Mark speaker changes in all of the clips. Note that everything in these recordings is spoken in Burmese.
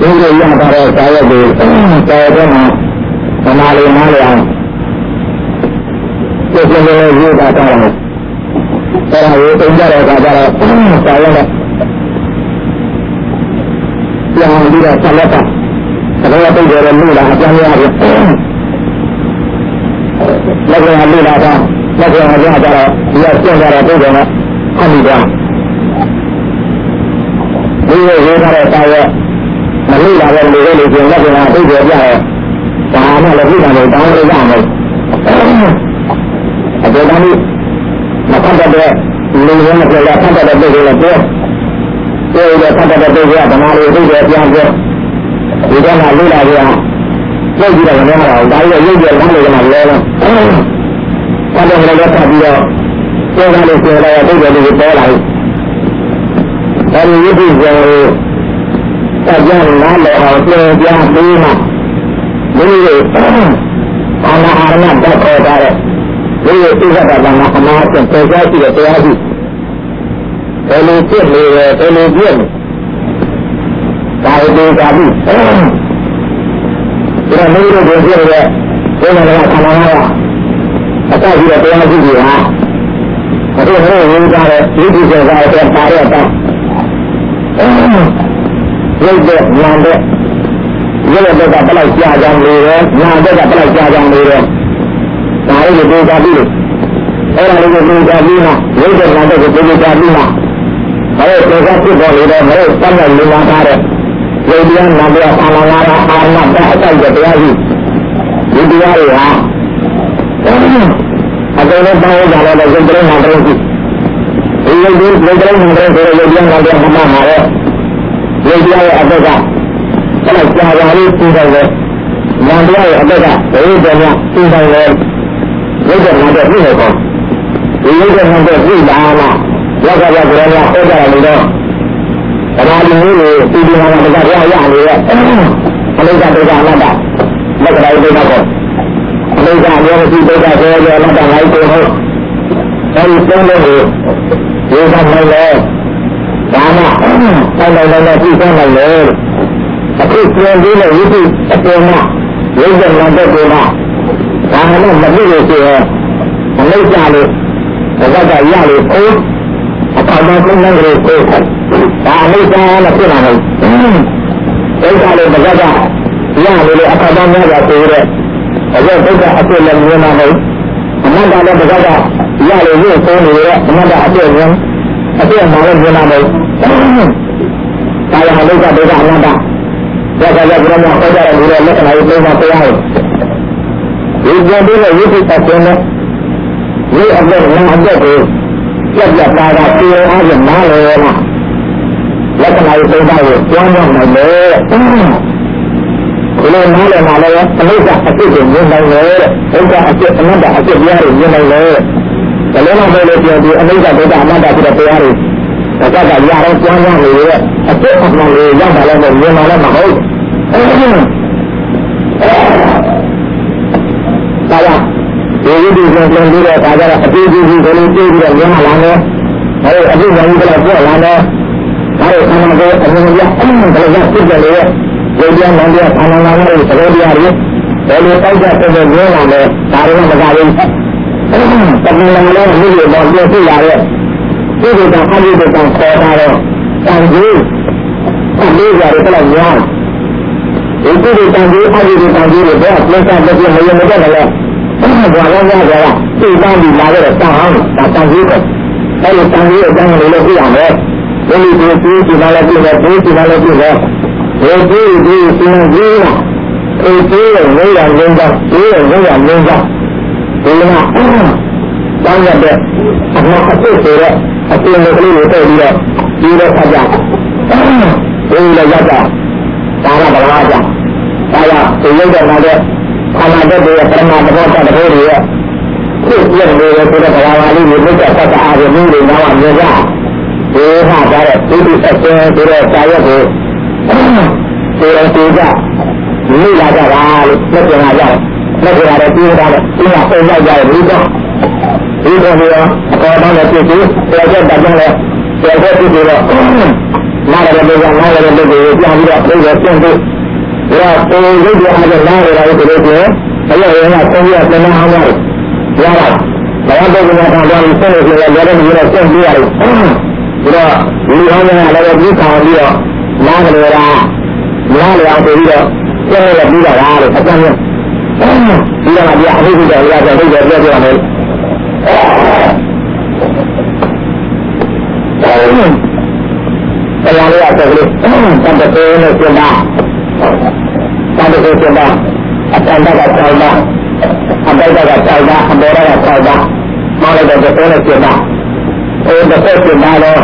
Speaker 1: ဒီလိုရတာတော့စာရွက်တွေတော်တော်များဗမာလေးနားလည်အောင်ဒီလိုမျိုးရေးတာတော့အဲ့ဒါကိုသင်ကြတဲ့အခါကျတော့စာရွက်နဲ့ပြန်ပြီးတော့ဆက်လက်တာဒါကတိတ်တယ်လို့လားအကျမ်းရတယ်လက်ကလေးလာတာလက်ကလေးလာကြတော့ဒီကကျင့်ကြတော့တိတ်တယ်နဲ့အမိသွားဒီလိုရေးထားတဲ့စာရွက်မလို့လာတဲ့လူတွေလည်းပြန်လက်ကလေးတိတ်တယ်ကြတော့ဒါမှလည်းပြတာလည်းတောင်းလို့ရမယ်အခုတည်းကမဖတ်တဲ့လူတွေနဲ့ပြောရဖတ်တဲ့ပုဂ္ဂိုလ်လည်းပြောရဖတ်တဲ့ပုဂ္ဂိုလ်ကဗမာလူတွေပြန်ပြောဒီကမှာလူလာကြပြုတ်ပြီးတော့လည်းမဟုတ်ဒါကြီးရုပ်ပြလမ်းတွေကလည်းလဲတော့ဘာလို့လဲတော့ဖတ်ပြီးတော့ပြောတာလို့ပြောလိုက်တော့တိတ်တယ်လို့ပြောလိုက်အဲဒီရုပ်ပြကိုတရားနားလည်အောင်ပြောပြပြီးမှဒီလိုအာနာအာရဏတက်ခေါ်တာတဲ့ဒီလိုသိက္ခာပဒနာအမှားဖြင့်ပေါ်ကြရှိတဲ့တရားရှိဘယ်လိုဖြစ်နေလဲဘယ်လိုပြည့်ဒါတွေကာပြီးဒီလိုမျိုးတွေပြည့်ရဲ့ဒီလိုလည်းခန္ဓာငါးအတကြီးတဲ့တရားရှိတွေဟာအခုလည်းဝင်ကြတဲ့ဒီဒီစေကာတဲ့ပါရတဲ့ရုပ်တဲ့ဉာဏ်တဲ့ရုပ်တဲ့ကပလိုက်ကြာကြောင်နေတယ်ဉာဏ်တဲ့ကပလိုက်ကြာကြောင်နေတယ်ဒါလေးကိုပြောကြည့်လို့အဲ့ဒါလေးကိုပြောကြပြီးမှရုပ်တဲ့ဉာဏ်တဲ့ကိုပြောကြပြီးမှအဲ့ဒါကိုဖြစ်ပေါ်နေတယ်မဟုတ်စမ်းတဲ့လူနာသားတဲ့ရုပ်တရားနာတရားအာနာလာအာနာတဲ့အတိုက်တဲ့တရားကြီးဒီတရားတွေဟာအကုန်လုံးပေါင်းကြတော့ရုပ်တရားနာတရားကြီးဒီရုပ်တရားနာတရားဆိုရုပ်တရားနာတရားမှမှာတော့ရုပ်တရားရဲ့အတက်ကဘယ်ကြာကြာလေးပြီးတော့လေနာတရားရဲ့အတက်ကဘယ်လိုပြန်ပြီးတော့လေရုပ်တရားနာတရားပြီးတော့ဒီရုပ်တရားနာတရားပြီးလာမှရောက်ကကြကြရဟောကြတယ်လို့ဗမာလူမျိုးတွေဒီဒီမှာတရားရနေရဲ့အနိစ္စဒုက္ခအနတ္တလက္ခဏာတွေတော့အနိစ္စအမျိုးမရှိဒုက္ခဆိုရအနတ္တလိုက်ကိုဟုတ်အဲဒီသုံးလုံးကိုဒီကနိုင်လေဒါမှတိုင်းပြီးဆုံးနိုင်လေအခုပြန်ပြီးလို့ဝိသုအပေါ်မှာရုပ်ရံတဲ့ကိုကဒါမှလည်းမဖြစ်လို့ဆိုရအနိစ္စလို့ဘဂတ်ကရလို့အိုးအကောင်အကောင်နဲ့ကိုဒါအနိစ္စနဲ့ဖြစ်လာတယ်ဒုက္ခလို့ဘဂတ်ကရလို့အကောင်အကောင်နဲ့ဆိုရတဲ့ဒုက္ခအဖြစ်လည်းမြင်မှာမဟုတ်အနတ္တလည်းဘဂတ်ကရလို့ရုပ်ဆုံးနေရဲ့အနတ္တအဖြစ်မြင်အဖြစ်မှာလည်းမြင်မှာမဟုတ်ဒါရဟဒုက္ခဒုက္ခအနတ္တဒါကလည်းဘုရားဟောကြားတဲ့လူတွေလက္ခဏာတွေပုံမှန်တရားဟုတ်ဒီကြံပြီးတော့ဝိသုပတ်ခြင်းနဲ့ဒီအပ်တဲ့နာအပ်တဲ့ကိုပြတ်ပြတ်သားသားပြေအားဖြင့်နားလည်ရလားလက္ခဏာတွေပုံမှန်ကိုကျွမ်းကြနိုင်တယ်ဒီလိုနားလည်မှလည်းအနိစ္စအဖြစ်ကိုမြင်နိုင်တယ်ဒုက္ခအဖြစ်အနတ္တအဖြစ်တရားတွေမြင်နိုင်တယ်ဒါလည်းမဟုတ်လို့ပြောပြီးအနိစ္စဒုက္ခအနတ္တဖြစ်တဲ့တရားတွေဒါကရအောင်ကျွမ်းကြနေရဲ့အဖြစ်အမှန်ကိုရောက်လာလည်းမြင်လာလည်းမဟုတ်ဒါကြောင့်ဒီလိုဒီလိုပြန်ပြီးတော့ဒါကြတော့အတူတူကိုလည်းပြေးပြီးတော့မြန်မာလာတယ်။အဲဒီအတူတူကလည်းပြောလာတယ်။ဒါကိုဆန္ဒကိုအမြင်ရအောင်ဘယ်လိုဖြစ်ကြလဲ။ဒီပြန်မှန်တဲ့ဆန္ဒလာတဲ့သဘောတရားတွေဘယ်လိုတိုက်ကြတဲ့မြင်လာလဲဒါတွေကမကြဘူး။တကယ်လည်းလူတွေတော့ပြောပြရတဲ့ဒီလိုတော့အမှုတွေတော့ခေါ်တာတော့တန်ကြီးအလေးကြတယ်တော့များဒီလိုတန်ကြီးအမှုတွေတန်ကြီးတွေတော့လက်စားတစ်ပြည့်မရမတဲ့လည်းဘာလို့လဲဆိုတော့ဒီတန်းဒီလာတဲ့တောင်းအောင်ဒါတန်ကြီးပဲအဲဒီတန်ကြီးအတိုင်းလေးလို့ပြရမယ်ဒီလိုဒီလာလည်းပြတယ်ဒီလာလည်းပြတယ်ဒီစင်ကြီးလားဒီရဲ့ဝိရလင်းတော့ဒီရဲ့ဝိရလင်းတော့ဒီမှာတောင်းရတဲ့အမှအဖြစ်ဆိုတဲ့အပြင်ကလေးကိုတက်ပြီးတော့ဒီလိုဖတ်ကြဒီလိုရတာဒါကဘလားကြဒါကဒီရုပ်တဲ့မှာတဲ့ခန္ဓာတက်တဲ့ပရမသဘောတတ်တဲ့တွေရဲ့ဖြစ်ပြနေတယ်ဆိုတဲ့ဘဝလေးကိုမြတ်သက်တာအားဖြင့်ဒီလိုနားမြင်ကြဒီဟာဒါတဲ့ဒီဒီအကျဉ်းဆိုတဲ့စာရွက်ကိုဒီလိုကြည့်ကြမိလာကြတာလို့လက်ကျင်လာကြတယ်လက်ကျင်လာတဲ့ပြီးတာလည်းဒီမှာပုံလိုက်ကြတယ်ဒီတော့ဒီလိုမျိုးအပေါ်တော့လည်းပြည့်စုံတယ်ကြောက်တတ်တယ်လည်းကြောက်တဲ့ပြည့်တော့နားရတဲ့နားရတဲ့တဲ့ကိုပြန်ပြီးတော့ပြေးဆင်းပြီးဒါကိုရုပ်တရားနဲ့နားရတာကိုတို့ပြောအရရင်ကဆင်းရပြန်အောင်ရတယ်။ဒါတော့ဘာလို့ဒီမှာတော့ဆင်းလို့လည်းလည်းဒီလိုဆင်းပြရတယ်။ဒါတော့ဒီဟောင်းကလည်းဒီဆောင်ပြီးတော့နားကြရတာနားလျော်ပြီးတော့ဆင်းရပြီးတော့လားလို့အကြမ်းမျိုးဒီကမှာဒီအဖြစ်တွေရကြတဲ့ပြောပြရမယ်။တရားလေးအဆက်လေးတတ်တဲ့နဲ့စဉ်းစားတတ်တဲ့စဉ်းစားအတန်တကဆောက်တာအပိုက်ကဆောက်တာအပေါ်ကဆောက်တာမောင်းလိုက်တဲ့တဲ့နဲ့စဉ်းစားအဲဒီတဲ့စဉ်းစားတော့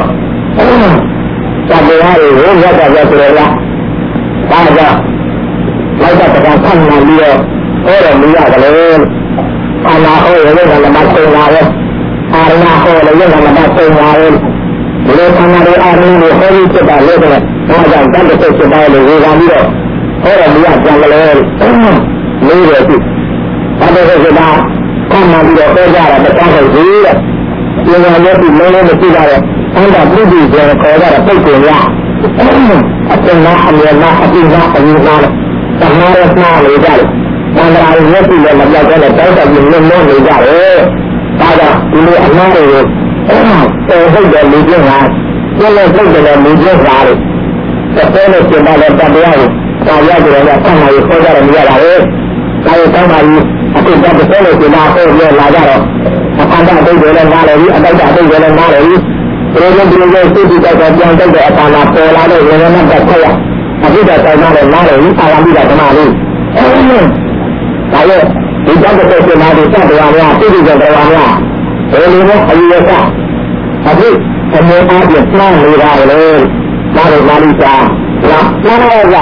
Speaker 1: တရားတွေကိုရကြကြဆိုရလားဒါကြောင့်လိုက်တဲ့တရားဆန်းလာပြီးတော့ဟောတယ်မရကြလို့အာနာဟောရတဲ့ကလည်းမသိလာဘူးအာနာဟောရတဲ့ကလည်းမသိလာဘူးဒီလိုဆန္ဒတွေအာရုံတွေဟောပြီးဖြစ်တာလို့တဲ့ဒါကြောင့်တတ်တဲ့ဖြစ်တာလို့ဝေဘာပြီးတော့ဟောတယ်မရကြံကြလို့လေးတယ်ပြီဘာလို့လဲဆိုတော့ဆန္ဒပြီးတော့ပြောကြတာတခြားဟုတ်သေးတယ်ဒီလိုမျိုးဒီလုံးလုံးမရှိတာတော့အန္တပုဒ်ကြီးကိုခေါ်ကြတာပုတ်ကိုရအကျဉ်းသားအမြဲတမ်းအပြည့်သားအယူသားသမားရနာလေးကြတယ်သံဃာရဲ့လက်ပြီးလည်းမပြောက်တော့တောက်တောက်ပြီးလုံးလုံးနေကြတယ်ဒါကြောင့်ဒီလိုအမှားတွေကိုဟုတ်တယ်လူချင်းဟာကျင်းလို့စိတ်တယ်လူချင်းဟာလေတဲ့နဲ့ကျင်ပါတဲ့တရားကိုသာရကြတယ်ကဆန္ဒကိုခေါ်ကြတယ်မရတာလေဒါကိုတောင်းပါပြီးအခုတတ်တဲ့လို့ကျင်ပါဟောပြောလာကြတော့အခန္ဓာအတိတ်တွေလည်းနားလေပြီးအတိတ်အတိတ်တွေလည်းနားလေပြီးဒီလိုမျိုးစိတ်ကြိုက်တော့ပြန်တက်တဲ့အခါမှာပေါ်လာတဲ့ဝေဒနာတက်ဆက်ရအခုတော့တိုင်နားလည်းနားလေပြီးအာရမိတာဓမ္မလေးဒါရဲ့ဒီတတ်တဲ့ကျင်ပါတဲ့တရားများစိတ်ကြိုက်တဲ့တရားများဘယ်လိုလဲအယူအဆအခုအမေအားဖြင့်နှောင်းနေတာလေဒါတော့မာလိစာလားနားရကြ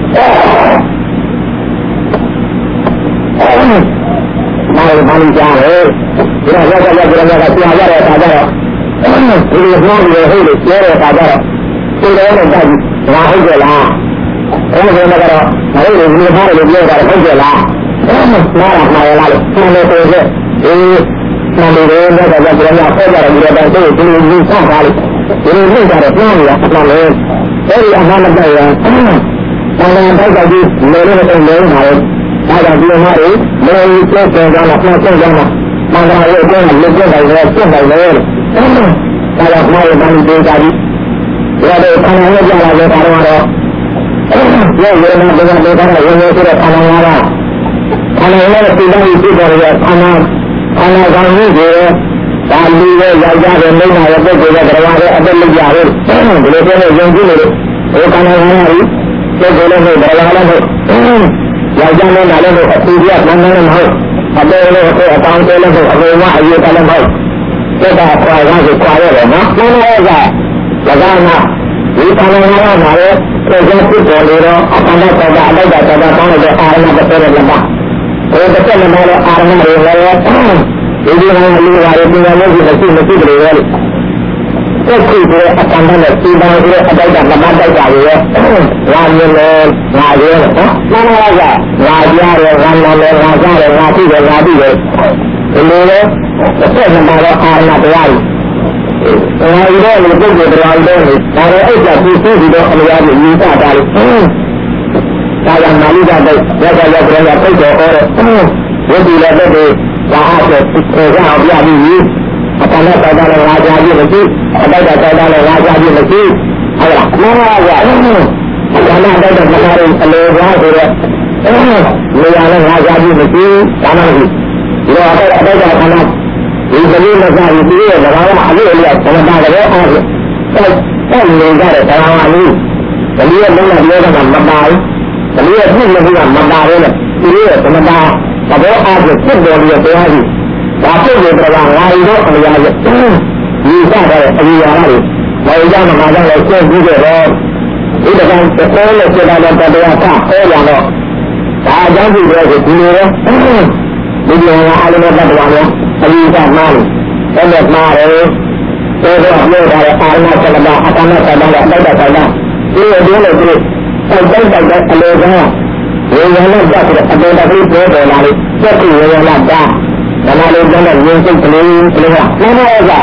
Speaker 1: မာလိစာလေဒါရကြရကြဆရာရတဲ့အခါကျတော့ဒီလိုနှောင်းနေဟိုလိုပြောတဲ့အခါကျတော့ဒီလိုနဲ့တိုက်ငါဟုတ်ကြလားအဲ့ဒါကတော့မဟုတ်ဘူးဒီမှာလည်းပြောတာဟုတ်ကြလားနားရမှာလားလို့ဆင်းနေတယ်ဒီနာမည်တွေနဲ့တော့ကျွန်တော်ခေါ်ကြတယ်ဒီတော့သူ့ကိုလူဆောက်ထားလို့ဒီလိုလုပ်ကြတော့ပြန်ရတာမှလည်းအဲဒီအမှန်တရားရဘာလဲတိုက်ကြည့်လေလို့တော့လုံးပါလေဒါကြောင့်ဒီမှာလေမေကျက်ကြတာလားပြန်ကျက်ကြတာမန္တရာရဲ့အကျဉ်းကိုလက်ကျက်တယ်ဆိုကျက်တယ်လေဒါကြောင့်မှာရတဲ့ဒီကြပြီးဒါတော့ခန္ဓာရဲ့ကြလာတဲ့ခါတော့ရဲ့ဝေဒနာတွေကလည်းဒါကဝင်နေဆိုတော့ခန္ဓာများတာခန္ဓာရဲ့စိတ်ဓာတ်ကြီးဖြစ်တယ်ရဲ့ခန္ဓာကောင်ကြီးကိုဒါလူရဲ့ယောက်ျားရဲ့မိန်းမရဲ့ပုဂ္ဂိုလ်ရဲ့တရားရဲ့အတက်လက်ကြရဲ့ဒီလိုပြောနေယုံကြည်လို့ဒီခန္ဓာကောင်ကြီးပုဂ္ဂိုလ်လည်းမဟုတ်တရားလည်းမဟုတ်ယောက်ျားနဲ့နားလည်းမဟုတ်အတူတူကနားလည်းမဟုတ်အပေါ်လည်းအတောင်လည်းမဟုတ်အပေါ်ကအယူကလည်းမဟုတ်စိတ်ကခွာရကိုခွာရတယ်နော်နားလည်းက၎င်းကဒီခန္ဓာကောင်ကြီးမှာလည်းစိတ်ကဖြစ်ပေါ်နေတော့အတ္တတ္တအတ္တတ္တတောင်းလိုက်တဲ့အာရမတစ်သက်လည်းမဟုတ်ဒီတစ်သက်လည်းမဟုတ်အာရမတွေလည်းဒီလိုမျိုးလူပါရဲ့ပညာမျိုးကိုမရှိကြလို့လေဆက်ကြည့်တဲ့အတန်နဲ့စီပါရဲ့အတိုက်တာမမတိုက်တာတွေရောငါမြင်လို့ငါရဲနော်မှန်ပါလားငါကြားတယ်ငါနာတယ်ငါကြားတယ်ငါသိတယ်ငါသိတယ်ဒီလိုလေတစ်သက်မှာတော့အာရမတရားတွေငါရဲလို့ပုဂ္ဂိုလ်တရားတွေဒါလည်းအဲ့ဒါသူသိပြီးတော့အများကြီးယူတာတယ်ဒါကမာလိကတော့ရောက်ရောက်ပြန်ပြိတ်တော်ဟောတယ်ဝိသုလည်းတဲ့ဒါအားဖြင့်ကိုယ်ကအောင်ပြပြီးအတ္တနဲ့တောက်တာလည်းငါကြားပြီးမရှိအတ္တတောက်တာလည်းငါကြားပြီးမရှိဟုတ်လားမှန်ပါဗျာအတ္တနဲ့တောက်တဲ့ခန္ဓာတွေအလိုပါဆိုတော့နေရာလည်းငါကြားပြီးမရှိဒါမှမဟုတ်ဒီတော့အတ္တခန္ဓာဒီကလေးနဲ့ကြားပြီးဒီရဲ့ဘာသာအလေးအလျောက်သမတာလည်းအားဖြင့်အဲ့နေကြတဲ့ဘာသာလေးဒီလိုရဲ့လုံးဝပြောတာမပါဘူးဒီလိုရဲ့ပြည့်နေကမပါဘူးလေဒီလိုရဲ့သမတာသဘောအားဖြင့်ဖြစ်ပေါ်နေတဲ့တရားကြီးဒါဖြစ်နေတဲ့ကငါရီတော့အရာရဲ့ဒီစတဲ့အရာတွေဘာကြောင့်မှမကြောက်လဲကျဲပြီးတော့ဒီတကောင်တစ်ခေါက်နဲ့စေတာတော့တရားကဟောရတော့ဒါအကြောင်းပြုတော့ဒီလိုရောဒီလိုအားလုံးတတ်တော်များအရင်ကမှန်းတယ်အဲ့ဒါမှားတယ်တော့ပြောတာအာရမစလဘာအတ္တနဲ့စလဘာအတ္တစလဘာဒီလိုဒီလိုဒီစိုက်တဲ့အလိုကဝေယနာတက်တဲ့အပေါ်တည်းပေါ်ပေါ်လာလို့စက်ကူဝေယနာတာဒါမှလည်းကျန်တဲ့ရင်းစိတ်ကလေးကလည်းနားမရကြ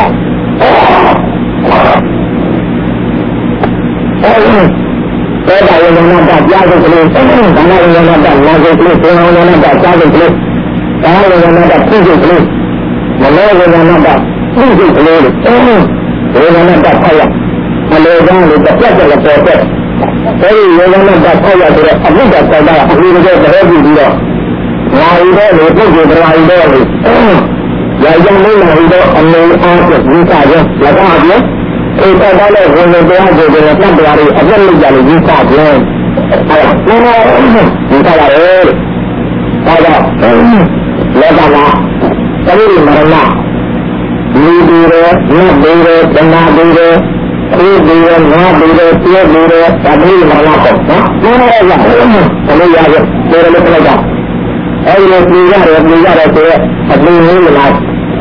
Speaker 1: သောတာဝိညာဏတကြားစိတ်ကလေးဓမ္မဝိညာဏတနာစိတ်ကလေးသေဝိညာဏတကြားစိတ်ကလေးကာယဝိညာဏတသိစိတ်ကလေးမနောဝိညာဏတသိစိတ်ကလေးဝိညာဏတဖတ်ရအလေကံလေးတစ်ပြတ်တစ်ပေါ်တဲ့အဲဒီဝိညာဏတဖတ်ရဆိုတော့အဘိဓမ္မာတော်ကအပြီးတည်းသဘောကြည့်ပြီးတော့လာရတဲ့လူပုဂ္ဂိုလ်တရားရတဲ့လူရာဇဝိညာဉ်တော်အမေအားဖြင့်ဒီစားရ၎င်းအပြင်ဧကတလည်းဝင်နေတရားကိုတတ်တရားတွေအပြည့်လုပ်ကြလို့ဒီစားပြန်အဲဒါဒီစားရတယ်ဒါကြောင့်လောကမှာသတိမရဏလူတွေနတ်တွေဓမ္မတွေသေတွေငါတွေပြေတွေသတိမရဏပေါ့နော်နားရရဘယ်လိုရရပြေရလို့ပြောကြအဲဒီလိုပြေရတယ်ဆိုတော့အပင်လေးမလား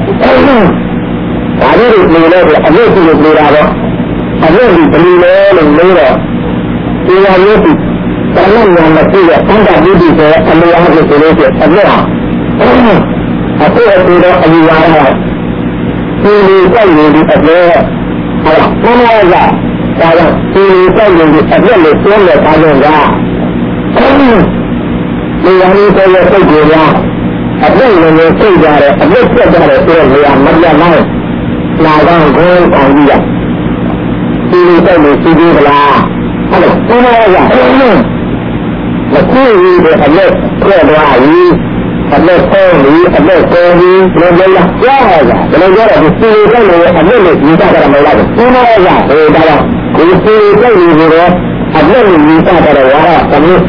Speaker 1: ဒါတွေပြေလို့အပြည့်စုံပြေတာတော့အပြည့်ဒီဘယ်လိုလဲလို့လို့တော့ပြေရလို့ဒီတဏှာညာမပြည့်ရသံဃာပိဋိဆိုအလျားကိုဆိုလို့ရှိအပြည့်ဟာအပြည့်ပြေတော့အလျားရဒီလိုစိုက်နေဒီအပြည့်ဟာမမရကဒါကြောင့်ဒီလိုစိုက်နေဒီအပြည့်လို့ပြောလို့ပါလို့ကဒီရန်လေးဆိုရစိတ်ကြရအပြည့်လည်းစိတ်ကြတယ်အပြည့်ဆက်ကြတယ်ဆိုတော့နေရာမပြတ်နိုင်လာတော့ကိုယ်အောင်ကြည့်ရဒီလိုစိတ်လို့စီးပြီးလားဟုတ်လားဘုရားကမကူရီတဲ့အပြည့်ပြတ်သွားပြီအပြည့်ဆုံးပြီအပြည့်ဆုံးပြီဘယ်လိုလဲကြားရတာဘယ်လိုကြားရလဲစီးစိတ်လို့အပြည့်လို့ယူတာကြမလားဘုရားကဟိုဒါတော့ဒီစီးစိတ်လို့ဆိုတော့အပြည့်လို့ယူတာကြတယ်ဝါရသမီး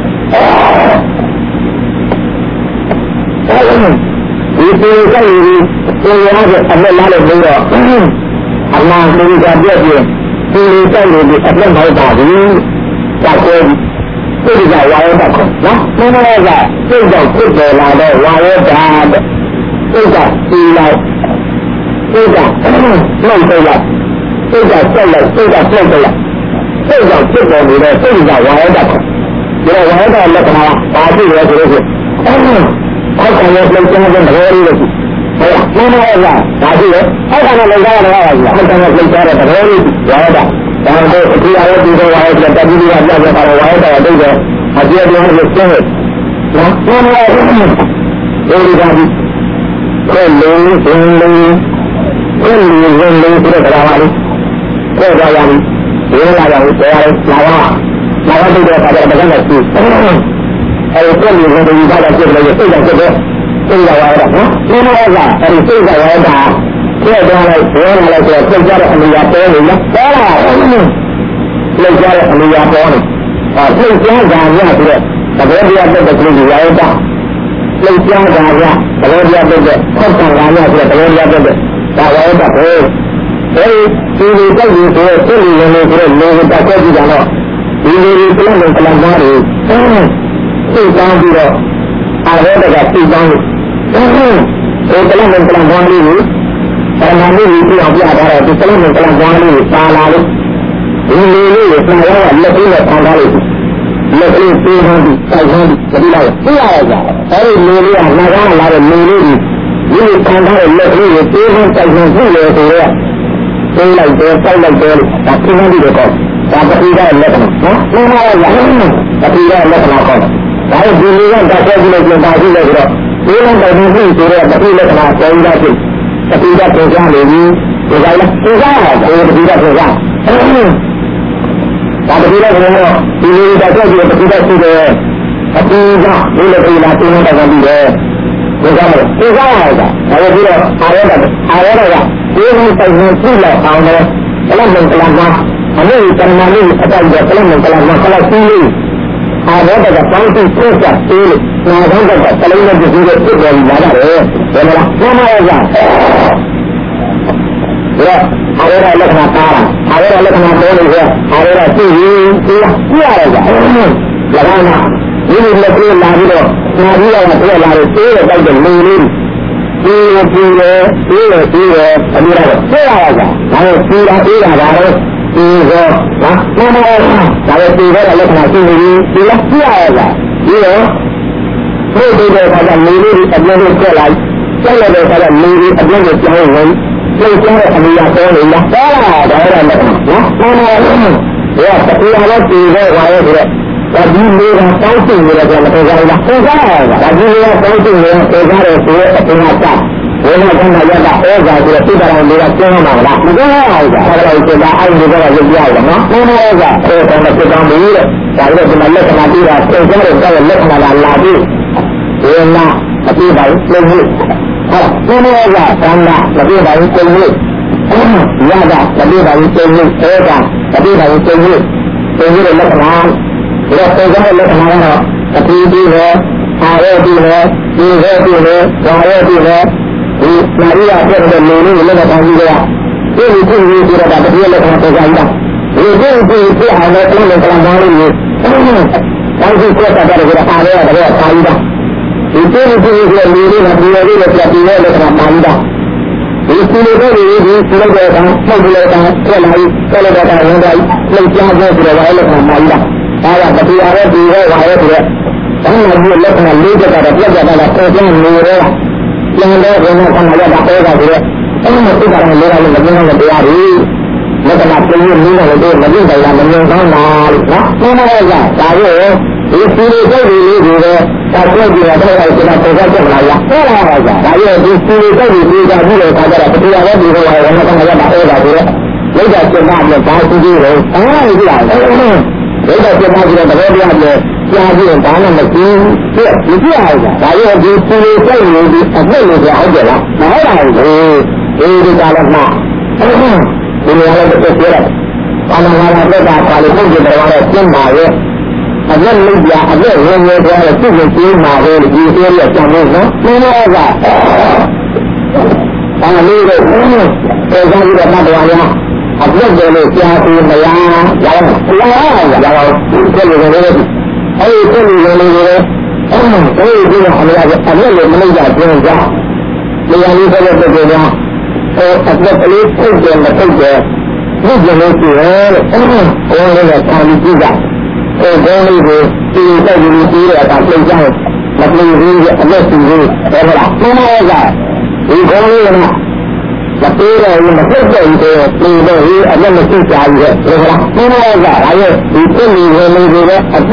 Speaker 1: ဒီပြေဆိုင်ဒီကိုရတဲ့အလက်လာလို့ပြီးတော့အမှန်တူကြပြည့်ပြည့်ဒီဆိုင်ဒီအလက်မဟုတ်ပါဘူး။ဒါကိုသိကြဝါရတာကောနော်။မင်းတို့ကသိတော့ဖြစ်တယ်လာတော့ဝါရတာသိကြဒီလိုက်သိကြနှုတ်တယ်လိုက်သိကြဆက်လိုက်သိကြဆက်တယ်လိုက်သိကြဖြစ်တယ်လို့သိကြဝါရတာကောဒီဝါရတာလက္ခဏာပါရှိရဆိုလို့အောက်ကလည်းပြန်ပြန်တဲ့သဘောလေးလို့ဟုတ်လားမမကဒါကြည့်ရအောက်ကလည်းလည်းကြားရတယ်ဟုတ်လားအောက်ကလည်းပြန်ကြားတဲ့သဘောလေးဝါရတာဒါတော့ဒီအရောဒီတော့ဝါရတဲ့တတိယပြပြတာဝါရတာအတိတ်ကအပြည့်အစုံကိုသိတယ်နော်မမကဒီကဒီကိုလုံးစင်းလုံးကိုလုံးစင်းလုံးပြတဲ့တရားပါလေးကိုကြရရင်ဒီလာရအောင်တရားလာပါတိတဲ့ခါကျတော့လည်းရှိအဲဒီကိုလုံးစင်းလုံးကလည်းပြည့်လို့စိတ်ကပြည့်စိတ်ကဝါရတာနော်မမကအဲဒီစိတ်ကဝါရတာပြည့်သွားလိုက်ပြောလာလိုက်ဆိုတော့စိတ်ကြတဲ့အလျာပေါ်နေလားပေါ်လာလောက်ကြတဲ့အလျာပေါ်နေစိတ်ကြားကြရပြီးတော့သဘောတရားတက်တဲ့ကလေးဝါရတာလောက်ကြားကြရသဘောတရားတက်တဲ့ခောက်ခံရပြီးတော့သဘောတရားတက်တဲ့ဒါဝါရတာပဲအဲဒီဒီတက်ပြီးဆိုတော့စိတ်ရင်းနေဆိုတော့လောကတက်ကြည့်ကြတော့ဒီလိုကလန်ကလန်သားတွေစိတ်ကောင်းပြီးတော့အာရောတကစိတ်ကောင်းလို့ဒီကလန်ကလန်သားလေးကိုအမှန်လေးကိုပြောပြတာတော့ဒီကလန်ကလန်သားလေးကိုပါလာလို့ဒီလိုလေးကိုဆရာကလက်ပြီးတော့ခံထားလို့လက်လေးပြေးထားပြီးစိုက်ထားပြီးဒီလိုပြရရကြအဲဒီလိုလေးကငါကလာတဲ့လူလေးကြီးဒီလိုခံထားတဲ့လက်လေးကိုပြေးထားစိုက်ထားပြီးလေဆိုတော့ပြေးလိုက်တယ်စိုက်လိုက်တယ်ဒါပြင်းနေတယ်ကောဒါပတိကလက္ခဏာနော်မမကပတိကလက္ခဏာကောဒါဒီလိုကတက်ကြည့်လို့ပြန်ပါကြည့်လို့ဆိုတော့ဒီလိုတိုင်ပြီးဆိုတော့ပတိလက္ခဏာပေါ်လာပြီပတိကပေါ်ကြလေပြီဒီကလည်းဒီကပတိကပေါ်ကြဒါပတိကကတော့ဒီလိုတက်ကြည့်လို့ပတိကရှိတယ်အပူကဒီလိုပြေးလာတင်းနေတာကြည့်တယ်ဒီကလည်းဒီကရတာဒါပြီးတော့အာရတာကဒီလိုတိုင်ပြီးကြည့်လိုက်အောင်လည်းဘယ်လိုလဲကလမ်းမှာအမေကမ္မလေးအတိုင်းကလည်းမကလမှာကလစီးအာရောတကပေါင်းစုပြတ်သေးလို့နာခေါင်းကကလေးနဲ့ကြည့်လို့ပြတ်ပေါ်လာတယ်ဘယ်လိုလဲမမရကြဒါအာရောလက္ခဏာပါတာအာရောလက္ခဏာပေါ်လို့အာရောကြည့်ရင်ကြည့်ရတယ်ကြာ၎င်းကဒီလိုလက်ပြေးလာပြီးတော့နာပြီးတော့ပြတ်လာတယ်သေးတယ်တိုက်တယ်လူလေးဒီလိုပြီးတယ်အမြဲတမ်းပြရတာဒါကိုပြီးတာပြီးတာဒါတော့ဒီကောနော်မမဒါလည်းပြီးတဲ့လက္ခဏာရှိနေပြီဒီလားပြရတာဒီတော့ဘုရားကလည်းလူလေးအပြည့်နဲ့ဆက်လိုက်ဆက်လိုက်တဲ့အခါကျလူလေးအပြည့်နဲ့ပြောင်းဝင်ပြေးကျတဲ့အမြာပေါ်နေလားပေါ်လာတယ်လက္ခဏာနော်မမ Ya, tapi awak tidak wajib tidak. Jadi mereka tahu mereka yang terjadi. Terjadi. Jadi mereka tahu mereka terjadi itu ternyata. Mereka kan hanya tak terjadi tidak dalam mereka mana. Mereka kalau itu dah ada juga ada dia ada. Mereka kalau kita ambil, kalau kita melihat nanti dah terjadi kalau melihat mana lagi. Ia tapi baik lagi. Mereka karena lebih baik lagi. Ya dah lebih baik lagi. Tapi baik lagi. Lagi lebih kenal. Dia terjadi lebih kenal. Tapi dia ada dia, Maria dia ada lulu lebih canggih dia. Ini dia dapat dia lebih terjadi. Ini ada kelemahan ini. Kalau kita ada dia canggih. Itu dia lulu nanti dia lebih canggih. Istilahnya ini sebagai sebuah kalau datang yang menjaga budaya lokal Melayu. Kalau berbicara di wilayah dia, karena dia lokal Melayu pada dia adalah orang Melayu yang ada gunakan ada bahasa dia. Orang itu orang Melayu yang berguna berbiari, mereka Melayu Melayu dalam menyenangkan. Mana aja, tahu. Istilahnya ini juga. Kalau dia ada kita terjadi Melayu, orang aja. Kalau istilahnya ini jadi ada berbicara di wilayah yang ada bahasa dia. Mereka cuma ada bahasa dia. Itu lah. Mereka cuma ada bahasa dia. Jadi tanah mesti itu aja. Kalau istilahnya ini apa lebih aja lah. Mana ini kalau nak. Ini yang betul. Orang-orang kita kalau pun kita orang Melayu. Ada media, ada yang ada tu mesti mahu dia macam mana? Mana ada? Kalau ni kerja kita ada banyak. Ada boleh siapa yang jalan. Kalau ni, ada yang media kerja. Yang ni kalau kerja, ada polis kerja, kerja. Ni jenis orang yang kami juga. Orang itu kita jadi tidak tak percaya. Macam ini ada sendiri. Mana ada? Ini orang ini. Tapi orang ini macam itu. Ini ada mesti cari. Mana ada? Ayo itu ni juga ada.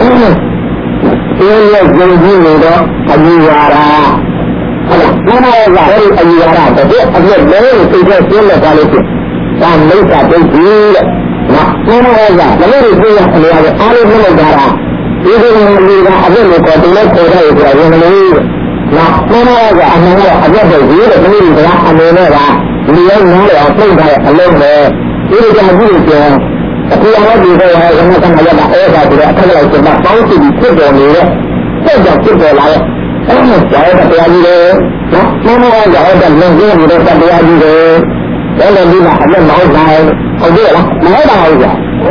Speaker 1: Ini jadi ni dah ajiara. Mana ada? Ajiara. Tapi ada boleh kita siapa kalau tu. Kami tak pergi. Mana ada? Lalu dia ada alih negara. Itu dia ada lekatnya kerja itu yang ini. Mana ada? Ada bagi ini dia ada dia ni apa dia Allah. Ini jadi dia. Tapi orang dia yang macam ada bahasa dia kalau sebab bangsa di situ ni. Sejak situ lah. Saya kata lagi. Mana ada negara dia kata lagi. Kalau dia ada mau naik. Oh dia lah, mana dah aja.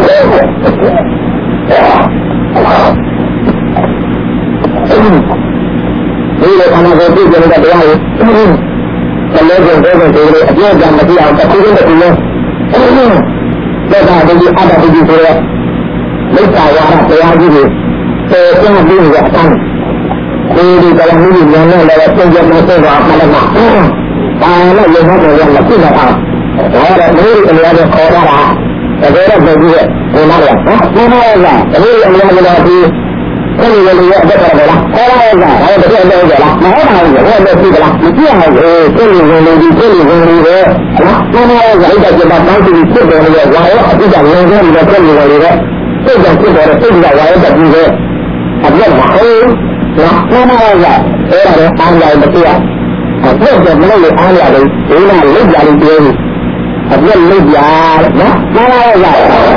Speaker 1: Ini kalau kita jadi dah berani. Kalau dia jangan mati yang tapi dia. Kita ada di sini. Mereka orang berani ni. Semua dia kan. Ini kalau ni yang lewat penjara masuk apa lama. Kalau yang ada yang mati dah. Orang ini ada orang. Ada bagi orang ya. Mana ada? Ini yang lagi. Ini yang ada pada orang ada. Ada bagi ada. Mana ada? Ada bagi lah. Mesti ada. Ini yang lagi. Mana ada? Kita coba tahu di situ dia. Wah, tidak yang dia kan dia. Tidak tidak tidak wah tapi dia. Ada mahal. Mana ada? Orang pandai betul. Apa yang mana ada? Ini lebih dari dia. Ada lejar, mana ada?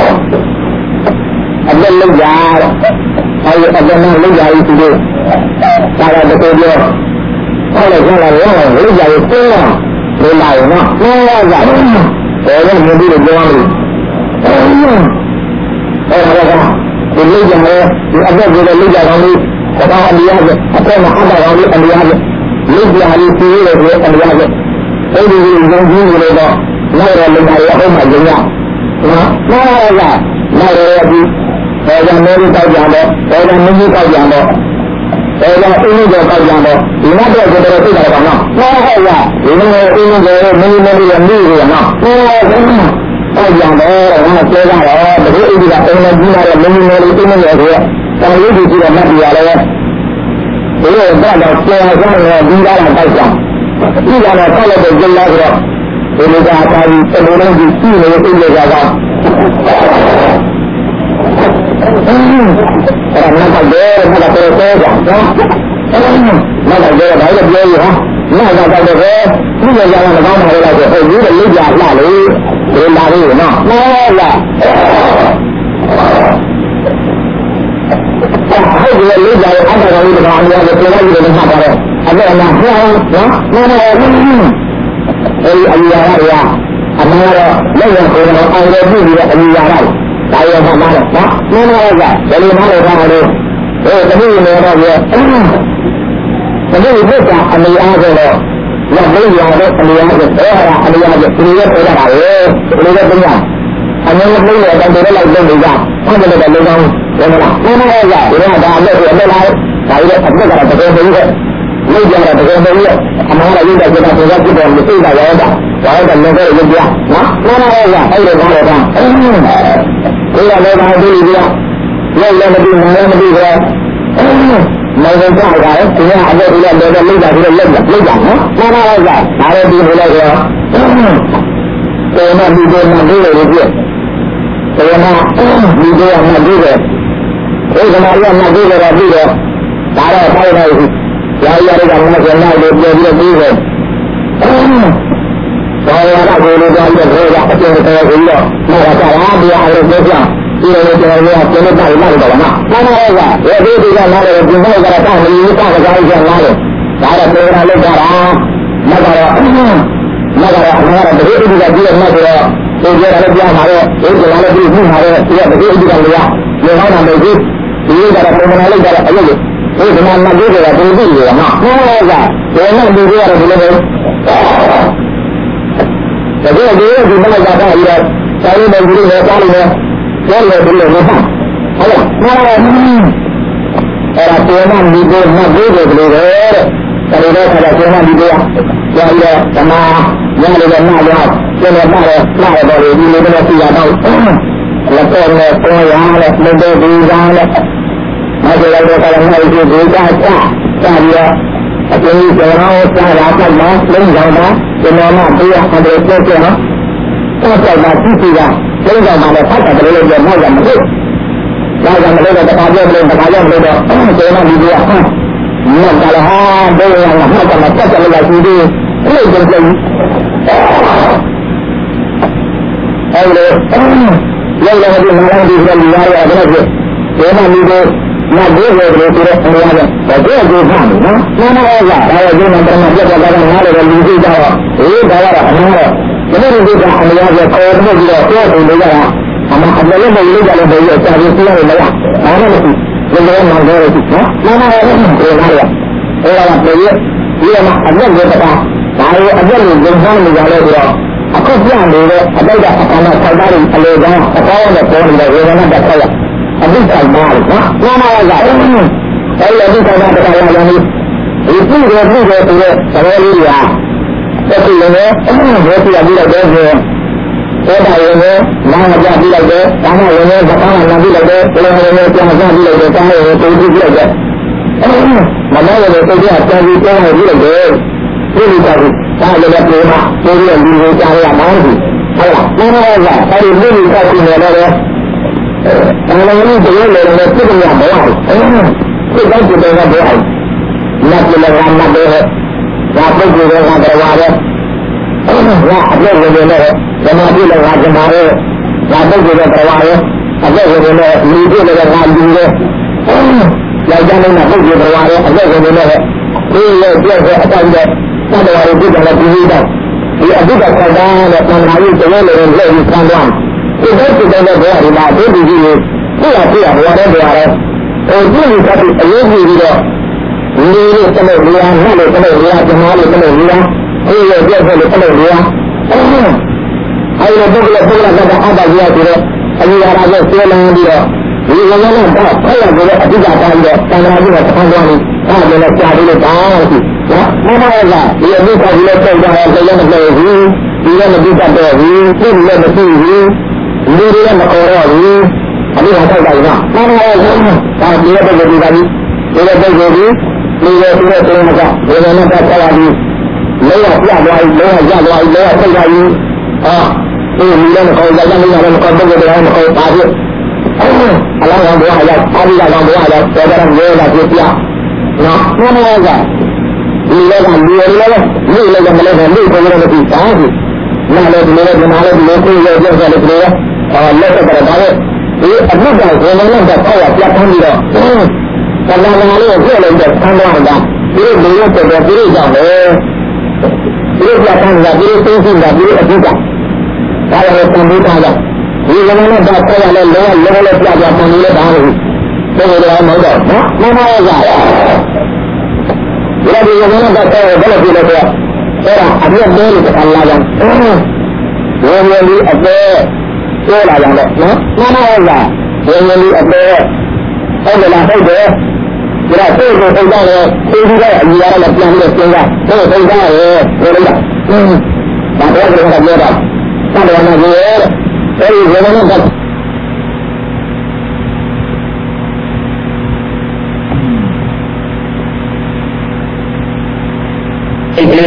Speaker 1: Ada lejar, ada mana lejar itu dia. Kalau betul dia, kalau orang lejar itu, mulai mana ada? Orang mudi dia jual. Orang ada, lejar, ada juga lejar kami. Apa dia? Apa ada kami dia? Lejar itu dia. Ini dia. Nara lagi apa macamnya? Nara ada, nara lagi. Orang meri kau jangan, orang mudi kau jangan, orang ini kau jangan. Ini ada beberapa tu dah mana? Nara ada, ini dia meri yang ni dia mana? Nara ada, အဲ့ကြတယ်ငါပြောတာတော့တကယ်အိဒီကပုံနဲ့ကြီးလာတဲ့မင်းကြီးလေးတင်းနေတယ်ဆိုတော့တော်လေးကြီးကြီးတော့မှတ်ပြရလဲဒီလိုတော့ကျေရဆုံးနဲ့ဒီကားတော့တောက်ကြဒီကတော့ဆောက်လိုက်တဲ့ကျင်းလာဆိုတော့ဒီလိုကအသာကြီးတလူလုံးကြီးရှိနေအိဒီကတော့အဲ့မကတော့မကတော့တော့ကြနော်မကတော့ဘာလို့ပြောရဟာမကတော့တော့ဒီလိုကြတော့မကောင်းပါလေဆိုအဲ့ဒီလိုကြလှလို့ဒီလာလေးနော်မှန်လားဟုတ်ကဲ့လေးကြရအတ္တကောင်ကြီးကတော့အများကြီးပြောလိုက်တယ်မှတ်ပါတယ်အဲ့ဒါမှဟောနော်မှန်တယ်အဲ့ဒီအရာရအမှန်တော့လက်ရကိုယ်တော့အောင်ရပြီပြီးအရာရဒါရောမှမှားတော့နော်မှန်တော့ကဘယ်လိုမှလည်းထားလို့တတိယနေတော့ပြတတိယဘုရားအမေအားဆိုတော့လက်လေးရတဲ့အမေအားဆိုတော့အမေအားဆိုဒီလိုပြောတာပဲဒီလိုပြောတာအမေလေးရတဲ့တွေလိုက်လုပ်နေကြအဲ့ဒါလည်းလုံအောင်ဘယ်မှာမှန်တော့ကဒီကဒါလက်ကိုအသက်လိုက်ဒါရတဲ့အသက်ကတော့တကယ်ပဲလို့ကြတော့တကယ်ပဲအမှန်တော့ရုပ်တဲ့ကျတာဆိုတော့ဖြစ်တယ်မသိတာရောတာဘာလို့လဲလည်းရုပ်ပြနော်မှန်တော့ကအဲ့လိုကောင်းတယ်ဒီကလည်းပါဒီလိုပြလောက်လည်းမသိမှလည်းမသိတော့မောင်ကြောက်တာလေဒီကအသက်ကြီးလည်းလည်းလောက်တာပြီးတော့လောက်နော်မှန်တော့ကဒါလည်းဒီလိုလဲဆိုတော့တေမဒီတေမဒီလိုပြတေမဒီတေမဒီလိုဒီကမာရမဒီလိုတော့ပြီးတော့ဒါတော့ဖိုင်နေပြီရာရရကမနကနာလို့ပြောပြီးပြီးတယ်ဘာဝရကကိုလိုတော့ပြောရအကျဉ်းတော်ပြီးတော့မောကရာဘုရားလို့ပြောပြဒီလိုကျွန်တော်ကပြန်လို့ပါလို့တော့နော်မှန်ပါရဲ့ကဒီဒီကနားလည်းဒီဘက်ကတောင်းနေကကကြောက်ကြနားတယ်ဒါတော့ပြေရလို့ကြတာမကတော့အမှန်တကယ်ဒီကကြည့်ရမှဆိုတော့ဒီကြရလည်းကြားမှာတော့ဒီကလည်းပြီးမှုမှာတော့ဒီကတကယ်ဒီကလည်းရဟောတာလည်းဒီကတော့ပုံမှန်လိုက်ကြတော့အယုတ်ဒီကမှမကြည့်ကြတာဒီကြည့်ရမှာမှန်ပါရဲ့ကဒီနဲ့ဒီကြရတယ်ဒီလိုပဲတကယ်ဒီမလိုက်ကြတာပြီးတော့ဆိုင်နေတယ်ဒီလိုကြားလို့ပြောလို့ဒီလိုမဟုတ်ဟုတ်လားမှန်ပါအဲ့ဒါတေမဒီကိုမှတ်ပြီးတယ်လို့ပဲတဲ့ဒါလိုတော့ခါတေမဒီကိုရပြီးတော့ဓမ္မညလေးကနားရောက်ကျင်းနေပါတော့နားတော့ဒီလိုတော့ပြရတော့လက်ပေါ်နဲ့ပေါ်ရလဲလက်ပေါ်ဒီကလည်းမကြလိုက်တော့ကလည်းနိုင်ပြီဒီကစားပြီးတော့အပြင်ကြီးကျွန်တော်စားလာတော့လုံးကြောင်တော့ကျွန်တော်မှပြရအောင်လို့ပြောပြနော်တော့တော့တာကြည့်ကြည့်တာလုံးကြောင်မှလည်းဖတ်တယ်လို့ပြောတော့မဟုတ်ဒါကြောင့်မလို့တော့တခါပြောလို့တခါပြောလို့တော့ကျွန်တော်ဒီကဟာမကလည်းဟာဘယ်လိုလဲမှတ်တယ်တက်တယ်လို့ရှိသေးတယ်အဲ့လိုပြောလို့အဲ့လိုရောက်လာတဲ့နားလေးတွေလည်းရရတယ်အဲ့ဒါကိုဒီမှာဒီကိုမတ်သေးတယ်လို့ပြောတဲ့အရာကဒါကိုကြည့်ပါနော်နားနားကဒါရောဒီမှာတော့ပြတ်သွားတာနားလည်းလူကြီးကြတော့ဒီဒါကတော့အမှန်တော့ဒီလိုဒီကအရာကပေါ်နေပြီးတော့ပြောနေကြတာအမှန်အမှန်လည်းမလို့ကြလည်းဘယ်လိုစာရေးပြရတယ်လဲဒါလည်းမရှိဘယ်လိုမှမပြောရဘူးနော်နားနားလည်းပြောရတယ်အဲ့ဒါကပြည်ဒီမှာအသက်ကိုတပါဒါရောအသက်ကိုလုံဆောင်နေကြလဲပြီးတော့အခုပြနေတဲ့အတိတ်ကအကမ်းဆောက်တာတွေအလေကောင်းအကောင်းနဲ့ပေါ်နေတဲ့ဝေဒနာတက်ဆက်ရအတိတ်ကမှားနော်နားနားကအဲ့ဒီအတိတ်ကမှားတဲ့လာလာနေဒီပြုတယ်ဆိုတဲ့သဘောလေးရာတက်ပြီးလည်းဘယ်ပြပြီးတော့ဆိုအဲ့ဒါရင်လည်းနားကြပြီးလိုက်တယ်ဒါမှလည်းလည်းဘာမှနားပြီးလိုက်တယ်ဘယ်လိုလဲပြန်ကြပြီးလိုက်တယ်တားရယ်တူပြီးလိုက်တယ်မမလည်းတူပြီးအပြန်ပြီးပြန်ပြီးလိုက်တယ်ဒီလိုပါဘူးဒါလည်းလည်းပြေးမှာပြေးပြီးလူတွေကြားရမှာဘူးဟုတ်လားနားနားကအဲ့ဒီလူတွေကပြနေတော့တယ်ဒါလည်းလည်းတကယ်လည်းပြည့်ရမှာပေါ့ဒီတိုင်းဒီတိုင်းကပြောအောင်လက်လည်းကမတ်တယ်ဒါပုဂ္ဂိုလ်တွေကတော်ပါတယ်ငါအပြည့်ဝင်နေတယ်ဓမ္မပြုလည်းငါဓမ္မရဲ့ငါပုဂ္ဂိုလ်တွေတော်ပါတယ်အပြည့်ဝင်နေတယ်လူတွေလည်းငါလူတွေယောက်ျားလေးကပုဂ္ဂိုလ်တော်ပါတယ်အပြည့်ဝင်နေတယ်ဒီရဲ့ပြည့်တဲ့အတိုင်းပဲသတ္တဝါတွေပြည့်တယ်ပြီးတော့ဒီအဘိဓမ္မာကလည်းသံဃာကြီးတော်လည်းလည်းလက်ပြီးခံသွားဒီဘက်ဒီဘက်လည်းဘယ်ဟာဒီမှာဒီဒီကြီးကိုပြရဘဝတဲ့ဘဝတဲ့ဟိုဒီလိုကတည်းကအရေးကြီးပြီးတော့ဒီလိုတလို့လျာနှက်လို့တလို့လျာဓမ္မလို့တလို့လျာဒီလိုပြည့်တယ်လို့တလို့လျာအဲဒီပုဂ္ဂိုလ်ကအတ္တကြီးရဆိုတော့အယူဝါဒကိုဆွဲလန်းပြီးတော့ဒီကနေ့တော့ဖတ်ရကြတဲ့အဓိကတိုင်းတော့သံဃာကြီးကဆန်းသွားပြီးဒါလည်းလည်းကြားပြီးတော့ဘာလို့ရှိနော်မမကဒီအမှုကကြီးလည်းပြတ်သွားတယ်လည်းမပြတ်ဘူးဒီကမကြည့်တတ်တော့ဘူးသူ့လည်းမရှိဘူးလူတွေလည်းမခေါ်တော့ဘူးအပြီးတော့ထိုက်တယ်နော်မှန်ပါရဲ့ဒါဒီရဲ့ပုဂ္ဂိုလ်ဒီကကြီးဒီရဲ့ပုဂ္ဂိုလ်ကြီးဒီရဲ့သူ့ရဲ့သုံးမကဒီရဲ့နဲ့ပတ်သက်လာပြီးလဲရပြသွားပြီလဲရရသွားပြီလဲရသိသွားပြီဟာဒီလူလည်းမခေါ်ကြလည်းမရလည်းမခေါ်ပုဂ္ဂိုလ်တွေလည်းမခေါ်ပါဘူးအလောင်းကောင်ဘုရားရောက်အာဒီကောင်ဘုရားရောက်တော်တော်လေးလာပြပြနော်မှန်ပါရဲ့ဒီလည်းကလူလည်းလူလည်းမလဲလူကိုလည်းမသိပါဘူးနားလည်းဒီလည်းဒီနားလည်းဒီလိုကိုရောက်ကြတယ်လို့ပြောလက်ဆက်ကြတာလေဒီအမှုကောင်ကိုလည်းတော့ပေါ့ရပြတ်ထမ်းပြီးတော့ကလာလာလေးကိုပြည့်လိုက်တဲ့ဆန်းသွားတာဒီလိုမျိုးတော်တော်ပြည့်ကြတယ်ဒီလိုပြတ်ထမ်းတာဒီလိုသိသိတာဒီလိုအမှုကောင်ဒါလည်းသံမှုထားကြဒီကနေ့တော့ပေါ့ရလဲလောလောပြပြဆန်းလေးတာလို့ပြောကြတယ်မဟုတ်တော့နော်မမရကြဒီလိုကနေ့တော့ပေါ့ဘယ်လိုပြလဲဆိုအဲ့ဒါအပြည့်သေးလို့အလားကြောင့်ဝေဝေလေးအသေးပြောလာကြတော့နော်မှန်ပါရဲ့ဝေဝေလေးအသေးဟုတ်တယ်လားဟုတ်တယ်ဒါစိတ်ကိုသိကြတယ်သိကြတဲ့အညီရတယ်ပြန်ပြီးတော့စဉ်းစားသိကြရဲပြောလိုက်တာဒါတော့ပြောတာပြောတာသတ်တယ်နော်ပြောရဲအဲဒီဝေဝေနဲ့ပတ်အဲ့ဒီ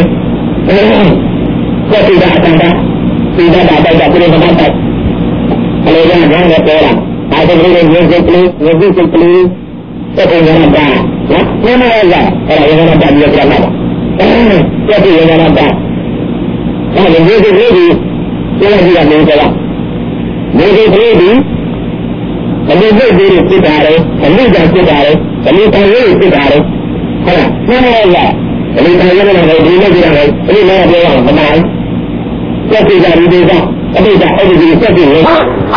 Speaker 1: သက်သာအတန်တာသိတာတိုက်တာပြိတ္တာတိုက်အလေကငန်းနဲ့ပြောတာဒါဆိုရင်ရေစိတ်ကလေးရေစိတ်ကလေးသက်သာနေတာနော်နည်းနည်းလေးအဲ့ဒါရေနေတာပြီးတော့ပြန်လာတာသက်သာရေနေတာဒါလည်းရေစိတ်ကလေးဒီပြောလိုက်ကြတယ်ကွာရေစိတ်ကလေးဒီအလေးစိတ်တွေဖြစ်တာလေအလေးကြောင့်ဖြစ်တာလေအလေးတန်လေးဖြစ်တာလေဟုတ်လားနည်းနည်းလေးအလေးတန်လေးလည်းဒီလိုကြည့်ရတယ်အလေးလည်းပြောရအောင်မနိုင်သက်သေကြဒီဒေသအတိတ်အဲ့ဒီသက်သေလေဒီဒေသ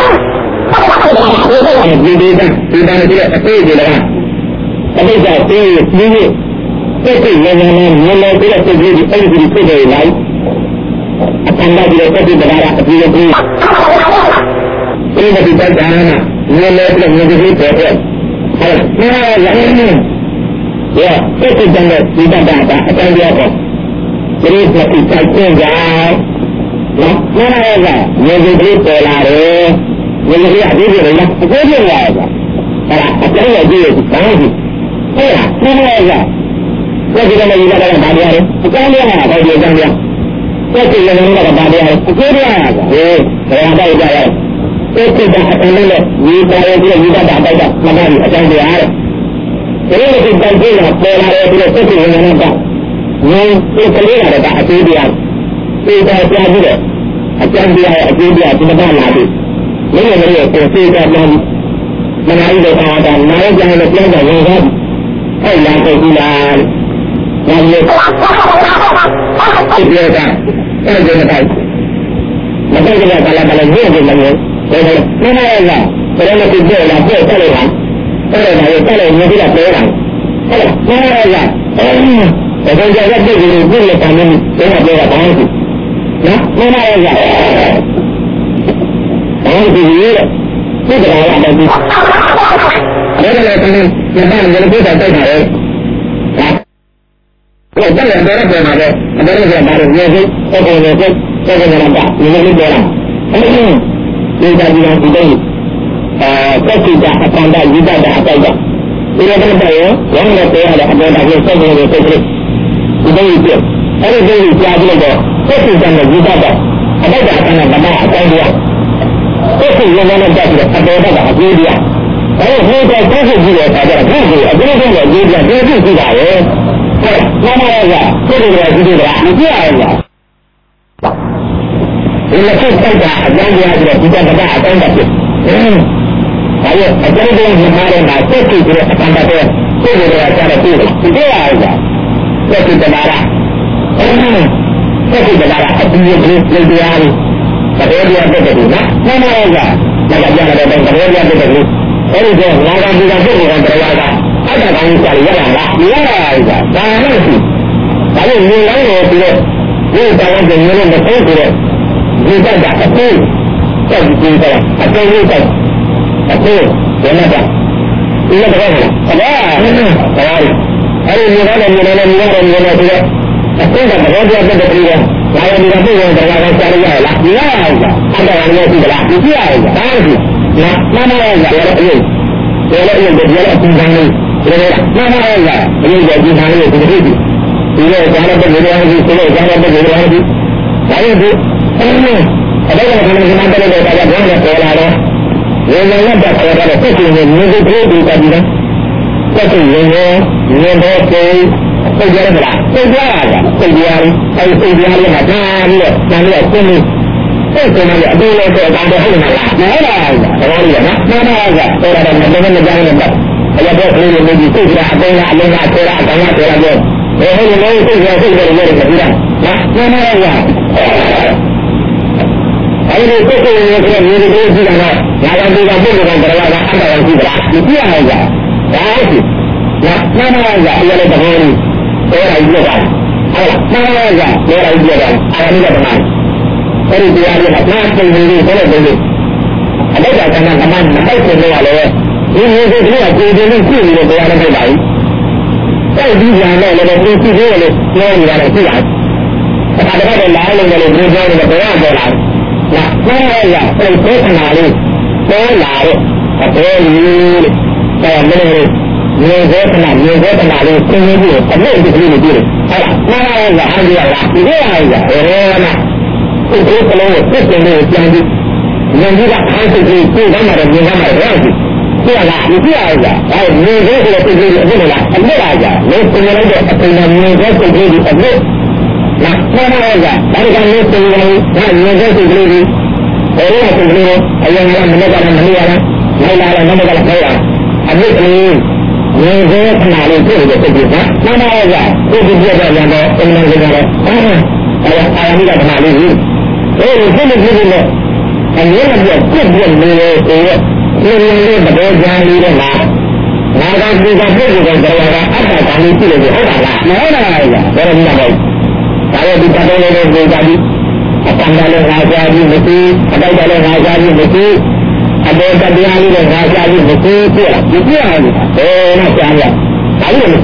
Speaker 1: ဒီဒေသနဲ့အသေးတွေလည်းအတိတ်ကသေးသေးသက်သေလည်းလည်းပြီးတော့သက်သေဒီအဲ့ဒီဖြစ်တယ်လိုက်အတန်လာပြီးတော့သက်သေကြတာအပြီးတော့ဒီဒီတိုက်တာနာလည်းလည်းမြေကြီးပဲပဲဟုတ်လားရဲသက်သေကြတဲ့ဒီတတာအတန်ပြောတော့ဒီသက်သေတိုက်ကျင်ကြနော်နားရတာမြေကြီးကလေးပေါ်လာတယ်မြေကြီးကအသေးသေးလားအသေးသေးလားအဲ့ဒါအသေးရကြီးဘာလို့ဒီအဲ့ဒါနားရတာသက်သေကလည်းဒီကလည်းဗာပြရတယ်အကောင်းလေးဟာတော့ဒီအကြောင်းပြသက်သေလည်းလည်းဗာပြရတယ်အသေးရတာဟေးဘယ်ဟာတိုက်ကြရသက်သေကအတန်လေးနဲ့ဒီပါရပြီးဒီကတာတိုက်တာမနာဘူးအကြောင်းပြရတယ်ဒီလိုဒီတိုင်ကြီးကပေါ်လာတယ်ပြီးတော့သက်သေလည်းလည်းတော့ငင်းဒီကလေးကတော့အသေးပြရတယ်သိတာကြားပြီးတော့အကျဉ်းတရားအကျဉ်းတရားဒီမှာလာပြီ။လည်းလည်းကိုသိတာပြန်မနာရတဲ့အခါတော့နိုင်ကြတယ်ပြန်ကြရင်တော့အဲ့လာကိုကြည့်လား။ဒါလည်းဒီလိုကအဲ့ဒီနဲ့တိုင်းမသိကြတာလည်းလည်းရေးနေတယ်လေ။ဒါလည်းနည်းနည်းလားဘယ်လိုဖြစ်လဲလားပြည့်တယ်လား။အဲ့ဒါလည်းတက်လို့နေပြီးတော့ပြောတာ။ဟုတ်လားနည်းနည်းလားဒါကြောင့်ကြက်တဲ့ဒီလိုပြည့်လက်ကနေပြောတာဘာလို့နော်မနာရရအဲဒီရဒီကရာရတယ်ဒီဒါလည်းကလည်းညမလည်းပြတာတိုက်တာလေဒါတော့တယ်တော့ပြန်လာတယ်အဲ့ဒါလည်းဘာလို့ရေစိတ်အဲ့ဒါလည်းစိတ်အဲ့ဒါလည်းဒါဒီလိုပြောတာဒီတာဒီလိုဒီတိုင်းသက်စီတာအတန်တာဝိဒတာအတိုက်တာဒီလိုတော့ရောရမ်းလည်းပြောရတယ်အပေါ်တာကိုစိတ်ကလေးစိတ်ကလေးဒီတိုင်းပြအဲ့ဒီလိုကြားပြီးတော့သက်စီတာနဲ့ဝိဒတာအတိုက်တာအတန်တာဗမာအတိုင်းရသက်စီလည်းလည်းတက်ပြီးအပေါ်တာအပြေးပြအဲဒီဟိုတော့သက်စီကြည့်တဲ့အခါကျတော့ဒီအပြေးပြတဲ့ကြေးပြဒီကြည့်တာလေဟုတ်လားမမရကသိတယ်ကြည့်တယ်မကြည့်ရဘူးလားဒီလိုဖြစ်တာအကြောင်းတရားဆိုတော့ဒီကတကအတိုင်းတာဖြစ်ဒါရအကျဉ်းချင်းဒီမှာလည်းသက်စီဆိုတဲ့အတန်တာတဲ့သိတယ်ကကြားတယ်သိတယ်ဒီရရတာသက်စီတမာရသက်စီတမာရအတူတူလေးတရားလေးတကယ်တရားဖြစ်တယ်နော်မမရကလည်းကြားတယ်တကယ်တရားဖြစ်တယ်အဲဒီကငါကဒီကဖြစ်နေတာတရားကအဲ့ဒါကောင်းကြရရလားမရရဘူးကဒါနဲ့ရှိဒါလို့မြင်လိုက်တော့ပြီးတော့ဒီတောင်းတဲ့မျိုးနဲ့မသိဘူးတဲ့ဒီကကအတူတက်ပြီးတော့အတူတူတက်အတူဘယ်နဲ့ကဒီကတော့ဟုတ်လားအဲ့ဒီမျိုးနဲ့မျိုးနဲ့ပြီးတော့ Aku tak tahu dia apa dia. Lain dia tu yang terlalu cari lah. Dia aja. Ada orang yang tidak. Dia aja. Tahu. Nah, mana aja. Dia dia tinggal ni. Mana aja. Dia jadi mana itu begitu. Dia jangan bergerak lagi. Dia jangan bergerak lagi. Lain tu. Ada yang mana ada dia tak ada orang sekolah ada. Yang ada sekolah ada. Tapi ni tu tadi kan. Tapi ni boleh Sejarah berapa? Sejarah. Sejarah yang macam ni. Mana sini? Mana dia? Dulu tu ada hal mana? Mana? Orang dia nak? Mana aja? Orang ada macam negara ni. Ada boleh ni di situ tidak ada orang cerah banyak orang dia. Ini itu yang saya bilang. Mana aja? Ini itu yang ni itu juga. Yang juga bukan terlalu ada yang tidak. Itu aja. Baik. Mana aja? Ia lebih baik. Orang itu kan, mana aja orang itu kan, orang itu teman. Dari dia ni nak sendiri, boleh boleh. Ada tak teman-teman, nak semua le. Ini dia kiri dia orang yang baik. Kalau dia ni le kiri dia le, dia ni orang sihat. Ada lain le dia ni orang jalan. Nah, mana aja, kalau kenal ni, apa ni, saya ni. Dia kenal ni, sini dia, tapi itu dia. Mana aja, dia lah, dia aja. Mana? Itu kalau itu yang dia kan itu gambar lagi. Dia lah, dia aja. Ni dia itu lah, dia aja. Ni punya lagi, apa ni dia itu. Nah, mana aja. Dari kan ni punya ni dia itu. Orang itu ayam menegak saya. Habis ni. Ini kenal itu juga. Mana aja? Itu dia yang ada teman kita. Ayah ni dah kenal ini. Ini ni. Ini dia kuat ni. Ini berbeza ni lah. Naga kita juga berada apa kali itu lagi. Mana aja? Orang ni baik. Kalau kita boleh jadi apa dalam raja ni mesti, ada dalam raja ni mesti. Ada dia ni raja ni mesti dia aja. Nak aja. Ayo mesti.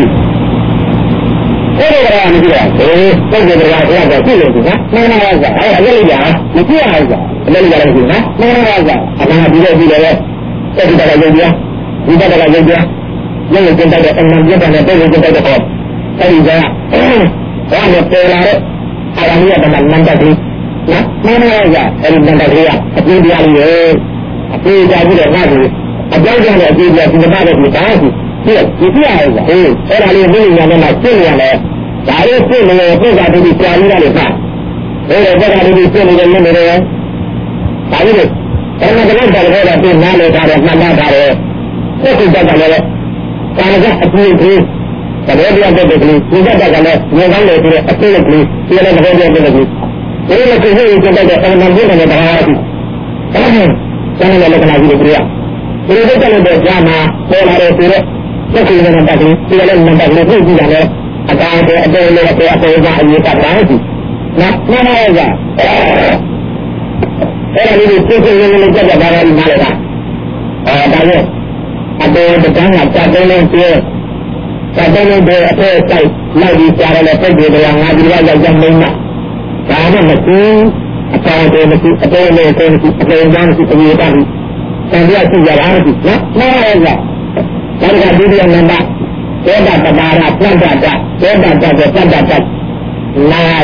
Speaker 1: Orang dia. Kalau dia ada tu kan. Mana aja. Ada dia. Mesti aja. Ada dia lagi kan. Mana aja. Apa dia. Kita ada dia. Yang kita ada teman dia dan kita ada kau. Tadi saya. Orang yang pelare. Orang dia teman mandiri. Nah, mana aja. Dari mandiri. Tapi dia ni. Apa jadi dia lagi? Apa yang dia tidak ada di sana. Itu aja. Orang ini yang macam ni. Saya pun aku jadi di sini ada tak. Orang jadi di sini ada mana? Saya ni. Karena kalau ada tu mana ada mana ada. Itu juga ada. Kalau aku ini, kalau dia ada begini, juga ada. Dia kan itu aku ini, dia ada begini. Ini macam ni kita ada orang dia ada bahasa. Jangan lupa nak jadi pria. Jadi kalau dia jama, bola itu, kita nampak ni, kita nampak ni itu juga. Ada lelaki apa yang ini tak tahu. Nah, mana aja. Orang ini kita yang jaga barang mana? Banyak. Ada betul ada dia. Ada dia apa sai lagi cara lepas dia yang ada yang mana. Karena mesti apa yang mesti apa yang mesti tadi. Dia tu jalan tu. Nah, mana aja. Kalau dia yang nampak saya dapat darah, saya dapat. Nah,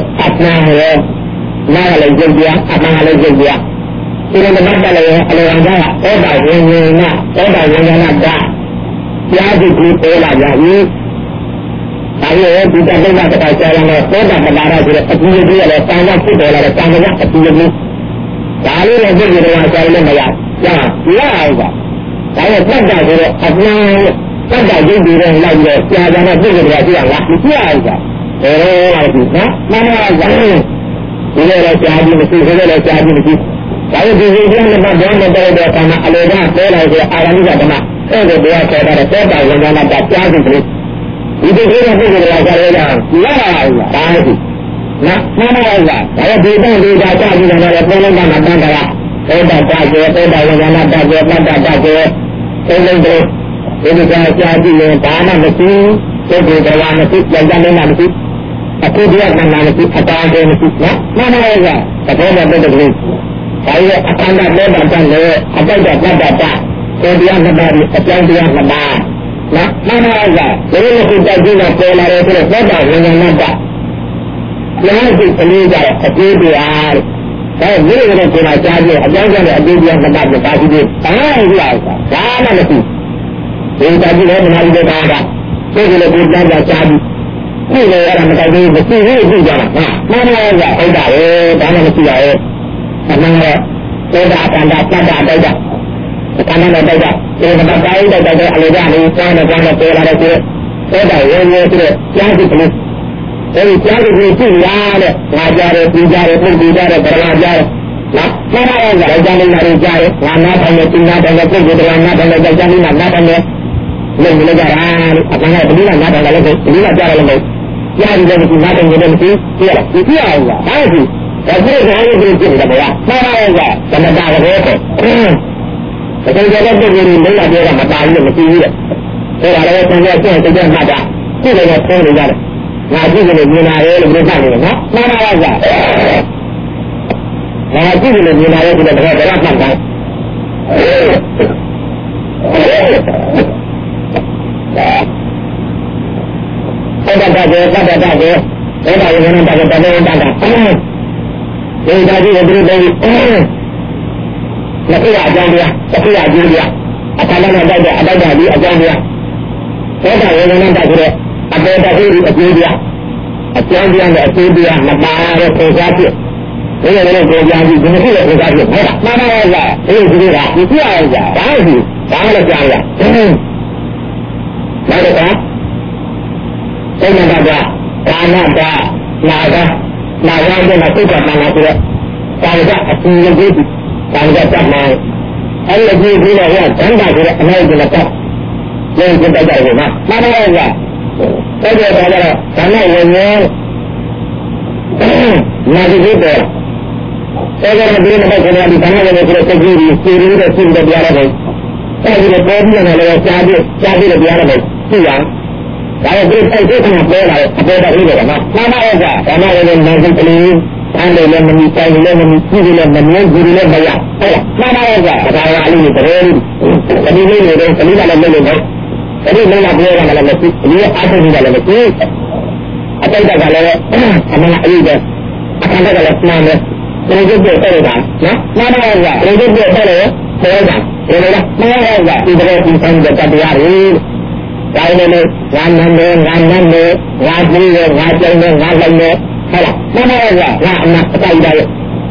Speaker 1: nah lagi dia, apa lagi dia. Ini dapat oleh orang Jawa. Saya yang ada. Jadi kita lagi. Saya tidak boleh kata yang saya dapat darah sudah. Tapi dia ada tangga kita ada tangga tapi ini. Kalau lagi di rumah saya ni bayar. Ya. Saya tidak sudah apa. Pada jadi orang lagi, tiada nak bergerak yang lah, tiada. Lagi, mana aja. Ini adalah tiada mesti, ini adalah tiada mesti. Kalau dia lepas dia sama alena, saya lagi orang juga sama. Saya dia saudara yang nak dapat itu. Itu dia bergerak yang, tiada. Tahu. Mana aja. Kalau dia dapat juga ada pelbagai macam dah. Saya dapat yang nak dapat. Saya ini saya jadi yang tanah mesti, saya berjalan mesti, jalan mesti. အခုဒီကနာမရှိအတားတယ်မရှိနော်မှန်ပါရဲ့ကသဘောနဲ့တဲ့ကလေးဒါရဲ့အခန္ဓာတဲ့တာလည်းအတိုက်တာတတ်တာကိုတရားနှစ်ပါးအကြောင်းတရားနှစ်ပါးနော်မှန်ပါရဲ့ကဒီလိုကိုတိုက်ပြီးတော့ပေါ်လာတယ်ဆိုတော့သောတာဝိညာဏတ္တတရားစိတ်ကလေးကြအကျိုးတရားဒါဒီလိုကိုယ်ကကြားပြီးအကြောင်းကြောင့်အကျိုးတရားနှစ်ပါးကိုပါပြီးဘာလို့လဲဒါမှမရှိဒီတာကြည့်လို့မနာဘူးတဲ့ကားကဒီလိုကိုကြားကြားပြီးဒီလိုရတာမတိုင်ဘူးမရှိဘူးကြည့်ကြတာဟာမှန်ပါရဲ့ဟုတ်တာပဲဒါမှမရှိပါရဲ့အမှန်တော့သောတာပန်တာတတ်တာတိုက်တာအခန္ဓာနဲ့တိုက်တာဒီကဘာတိုင်းတိုက်တဲ့အလိုကြလို့စမ်းနေပေါ်လာတဲ့ဆိုသောတာဝိညာဉ်ဆိုတဲ့ကြားစိတ်ကလေးအဲဒီကြားစိတ်ကလေးရှိရတဲ့ငါကြားတယ်ပြီးကြားတယ်ပုဂ္ဂိုလ်ကြားတယ်ပရမကြားတယ်နော်မှန်ပါရဲ့ဒါကြောင့်လည်းငါတို့ကြားတယ်ငါနားတယ်သူနားတယ်ပုဂ္ဂိုလ်တရားနားတယ်ကြောင့်လည်းနားတယ်လို့လည်းကြတာအမှန်ကဘယ်လိုနားတယ်လဲဘယ်လိုကြားတယ်လဲကြားတယ်လည်းနားတယ်လည်းမရှိပြရဒီပြရအောင်လားဒါရှိဒါပြည့်စုံရေးပြည့်စုံတယ်ဗျာမှန်ပါရဲ့သမတာကလေးပေါ့တကယ်ကြတဲ့ပုဂ္ဂိုလ်တွေလည်းပြောတာမပါဘူးလို့မရှိဘူးတဲ့ဒါကလည်းဆင်းရဲဆင်းရဲမှတ်တာပြည့်လည်းဖုံးနေကြတယ်ငါကြည့်လို့မြင်လာတယ်လို့ပြောတယ်နော်မှန်ပါရဲ့ငါကြည့်လို့မြင်လာတယ်ဆိုတော့ဒါကမှတ်တာအဲ့ဒါကတတ်တာကိုအဲ့ဒါကိုလည်းတတ်တယ်တတ်တာဒီဒါကြီးကိုပြည့်လက်ပြအကြောင်းတရားတစ်ပြအကျိုးတရားအခါနဲ့တိုက်တဲ့အတိုက်တာဒီအကြောင်းတရားသောတာဝေဒနာတတ်ဆိုတဲ့အပေတတိအကျိုးတရားအကြောင်းတရားနဲ့အကျိုးတရားမပါတဲ့ပုံစံဖြစ်ဒီလိုလိုကိုကြားပြီးဒီလိုလိုပုံစံဖြစ်ဟုတ်လားမှန်ပါရဲ့ကဒီလိုဒီလိုကဒီပြရအောင်ကြာဘာလို့ဘာလို့ကြားရနောက်တော့စိတ်နဲ့ကကာမတာနာကနာရတဲ့စိတ်ကမှန်လာပြီးတော့ကာမကအစီအစဉ်ကာမကတတ်မှန်အဲ့ဒီကြည့်ပြီးတော့ဒန္တာဆိုတဲ့အနိုင်ကိုလည်းတတ်လုံးကိုတိုက်ကြတယ်နော်မှန်ပါရဲ့ကအဲ့ဒီတော့ဓမ္မဝိညာဉ်နာတိပေါ်အဲ့ဒါကဒီမှာကျွန်တော်ဒီဓမ္မဝိညာဉ်ဆိုတဲ့စိတ်ကြီးစီရီးတဲ့စိတ်တွေပြရတယ်အဲ့ဒီတော့ပေါ်ပြီးတော့လည်းကြားပြီးတော့ပြရတယ်သိရဒါကဒီစိတ်တွေကပေါ်လာတဲ့အပေါ်တော်ကြီးတယ်နော်မှန်ပါရဲ့ကဓမ္မဝိညာဉ်နာတိကလေးအဲ့ဒီလည်းမမီတိုင်းလည်းမမီကြည့်လည်းမမြင်ကြည့်လည်းမရဟုတ်လားမှန်ပါရဲ့ကဒါကလေးတွေတည်းဒီလေးတွေတော့ဒီကလည်းလည်းလို့အဲ့ဒီလည်းမပြောရမှာလည်းမရှိဒီအားထုတ်နေတာလည်းမရှိအတိတ်ကလည်းအမှန်အရေးပဲအခါကလည်းမှန်တယ်ဒီလိုပြည့်တဲ့တာနော်မှန်ပါရဲ့ကဒီလိုပြည့်တဲ့တယ်ပြောတာဒီလိုလားမှန်ပါရဲ့ကဒီလိုဒီဆိုင်တဲ့တရားတွေဒါနဲ့လည်းငါနန်းတယ်ငါနန်းတယ်ငါကြည့်တယ်ငါကြိုင်တယ်ငါလိုက်တယ်ဟုတ်လားမှန်ပါရဲ့ကငါအနာအတိုင်းတယ်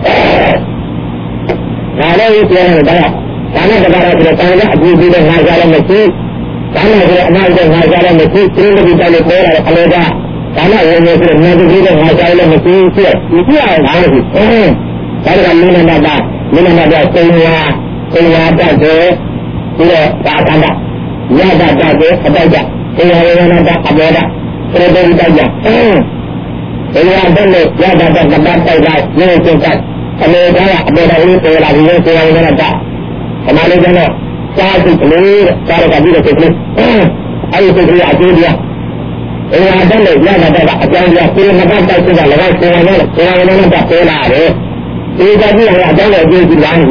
Speaker 1: ဒါလည်းပြောနေတာဒါနဲ့တကားဆိုတော့တောင်းတဲ့အကြည့်ပြီးတော့ငါကြားလည်းမရှိဒါနဲ့ဆိုအနောက်ကျငါကြားလည်းမရှိသင်္တိတိုင်းပေါ်လာတဲ့အလေကဒါနဲ့ဝင်နေဆိုတော့ငါကြည့်ပြီးငါကြားလည်းမရှိဖြစ်ဒီအောင်ပါလို့ဒါကမင်းနဲ့တာမင်းနဲ့တာစိန်ဝါတတ်တယ်ပြီးတော့ဒါကတာရတာတတ်တယ်အတိုက်ကြဒီဟာလည်းနဲ့အဘောတာပြည့်တဲ့တိုက်ကြဒီဟာတော့ရတာတတ်ကပတ်တိုက်တာရင်းစင်ကအလေကအဘောတာလေးပေါ်လာပြီးဆိုရင်လည်းတာအမှန်လည်းတော့စားစိတ်ကလေးစားရတာပြီးတော့စိတ်ကလေးအဲဒီစိတ်ကလေးအကျိုးတရားအရာတည်းလည်းရတာကအကြောင်းတရားပြေမပတ်တိုက်ဆိုတာလည်းကိုယ်နဲ့တော့ပေါ်လာတယ်ဒီကကြီးကအကြောင်းလည်းအကျိုးကြီးလာနေ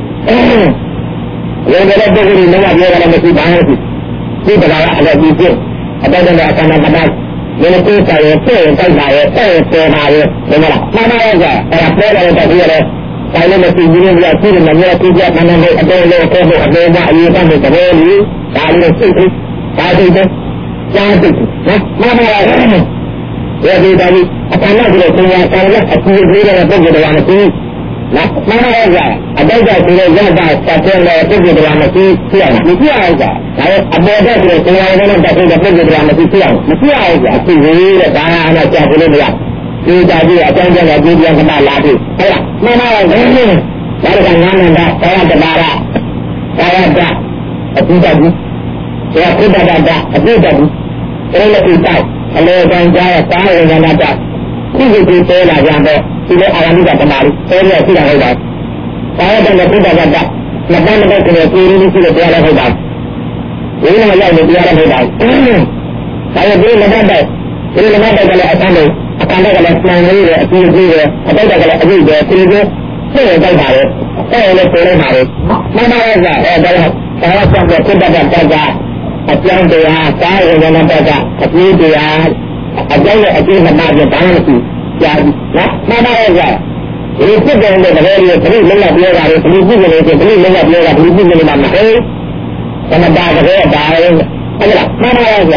Speaker 1: တယ်ဘယ်လိုပုဂ္ဂိုလ်တွေလည်းပြောရတယ်မရှိပါဘူးဒီတရားကအလည်းကြီးဖြစ်အတိုင်းလည်းအခန္ဓာပဒလည်းကိုယ်စားရတဲ့တိုက်ပါရဲ့ပေါ်ပါရဲ့ဒီမလားမှန်ပါရဲ့ကအဲ့ဒါပေါ်လာတဲ့တည်းရတယ်တိုင်းလည်းမရှိဘူးလို့ပြောကြည့်တယ်လည်းကြည့်ကြမှန်တယ်အတော်လေးကိုအတော်ကအရေးတတ်တဲ့သဘောလေးဒါလည်းစိတ်ဒါစိတ်တော့ကြားစိတ်နော်မှန်ပါရဲ့ဒီဒါကြီးအခန္ဓာဆိုတဲ့ဆရာကလည်းအကျိုးပေးတဲ့ပုဂ္ဂိုလ်တွေကမရှိနော်မှန်ပါရဲ့ကအတိတ်ကဆိုတဲ့ရတာဆက်တဲ့ပုဂ္ဂိုလ်တွေကမရှိဖြစ်အောင်မရှိအောင်ကဒါလည်းအပေါ်တဲ့ဆိုတဲ့ဆရာတွေနဲ့တက်တဲ့ပုဂ္ဂိုလ်တွေကမရှိဖြစ်အောင်မရှိအောင်ကအကျိုးပေးတဲ့ဒါကတော့ကြာလို့မရဒီတာကြီးအကြောင်းကြောင့်ဒီပြန်ကမှလာပြီဟုတ်လားမှန်ပါရဲ့ဒါကငါနန္ဒသာယတပါရသာယတအပိတကြီးဒါကုတ္တတအပိတကြီးအဲ့လိုပြီးတော့အလေတန်ကြားသာဝေဒနာတခုခုပြေးလာကြတော့ဒီလိုအာရမိကတမာရီအဲ့ဒီရှိတာဟုတ်ပါသာယတနဲ့ကုတ္တတလက်ပန်းတဲ့ကိုယ်ကိုယ်ရင်းရှိတဲ့တရားလည်းဟုတ်ပါဒီလိုရောက်နေတရားလည်းဟုတ်ပါဒါရပြီးလက်ပတ်တဲ့ဒီလက်ပတ်တဲ့လည်းအဆန်းလို့အအခါကလည်းမှန်လေးတယ်အကြည့်ကြည့်တယ်အတိုက်တကလည်းအကြည့်တယ်ဒီလိုသိရတိုက်ပါလေအဲ့လိုဆိုလိုက်ပါလေမှန်ပါရဲ့ကအဲ့ဒါတော့ဆက်တဲ့စိတ်တက်အကြောင်းတရားကာယဝဏတကအပြည့်တရားအကြောင်းနဲ့အပြည့်မနာပြဘာမှမရှိကြာပြီနော်မှန်ပါရဲ့ကဒီဖြစ်တဲ့တကယ်ကြီးဘယ်လိုလဲပြောတာလဲဘယ်လိုဖြစ်နေလဲဘယ်လိုလဲပြောတာဘယ်လိုဖြစ်နေမှာမဟုတ်သမတာတကယ်ဒါလည်းအဲ့ဒါမှန်ပါရဲ့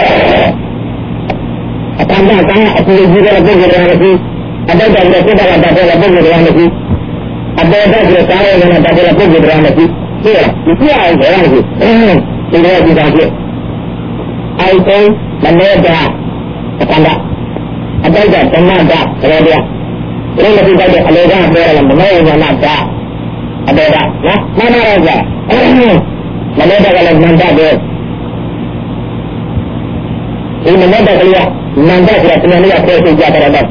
Speaker 1: အတန်ကအပြည့်ကြီးတဲ့ပုဂ္ဂိုလ်တွေမရှိအတတ်တဲ့စိတ်တက်တဲ့ပုဂ္ဂိုလ်တွေမရှိအတတ်တဲ့ကာယဝဏတတဲ့ပုဂ္ဂိုလ်တွေမရှိသိလားဒီပြအောင်ဘယ်လိုလဲဒီလိုဒီတာဖြစ်အိုက်တုံးမနေကအတန်ကအတတ်တဲ့ဓမ္မတာဘယ်လိုလဲဒီလိုဖြစ်တဲ့အလေကပြောရလားမနောဝဏတာအတေကနော်မှန်ပါရဲ့ကမနေတဲ့ကလည်းနန္တတဲ့ဒီမနေ့တကလေးကနန္ဒဆိုတာပြန်လေးကပြောဆိုကြတယ်တော့ဒီ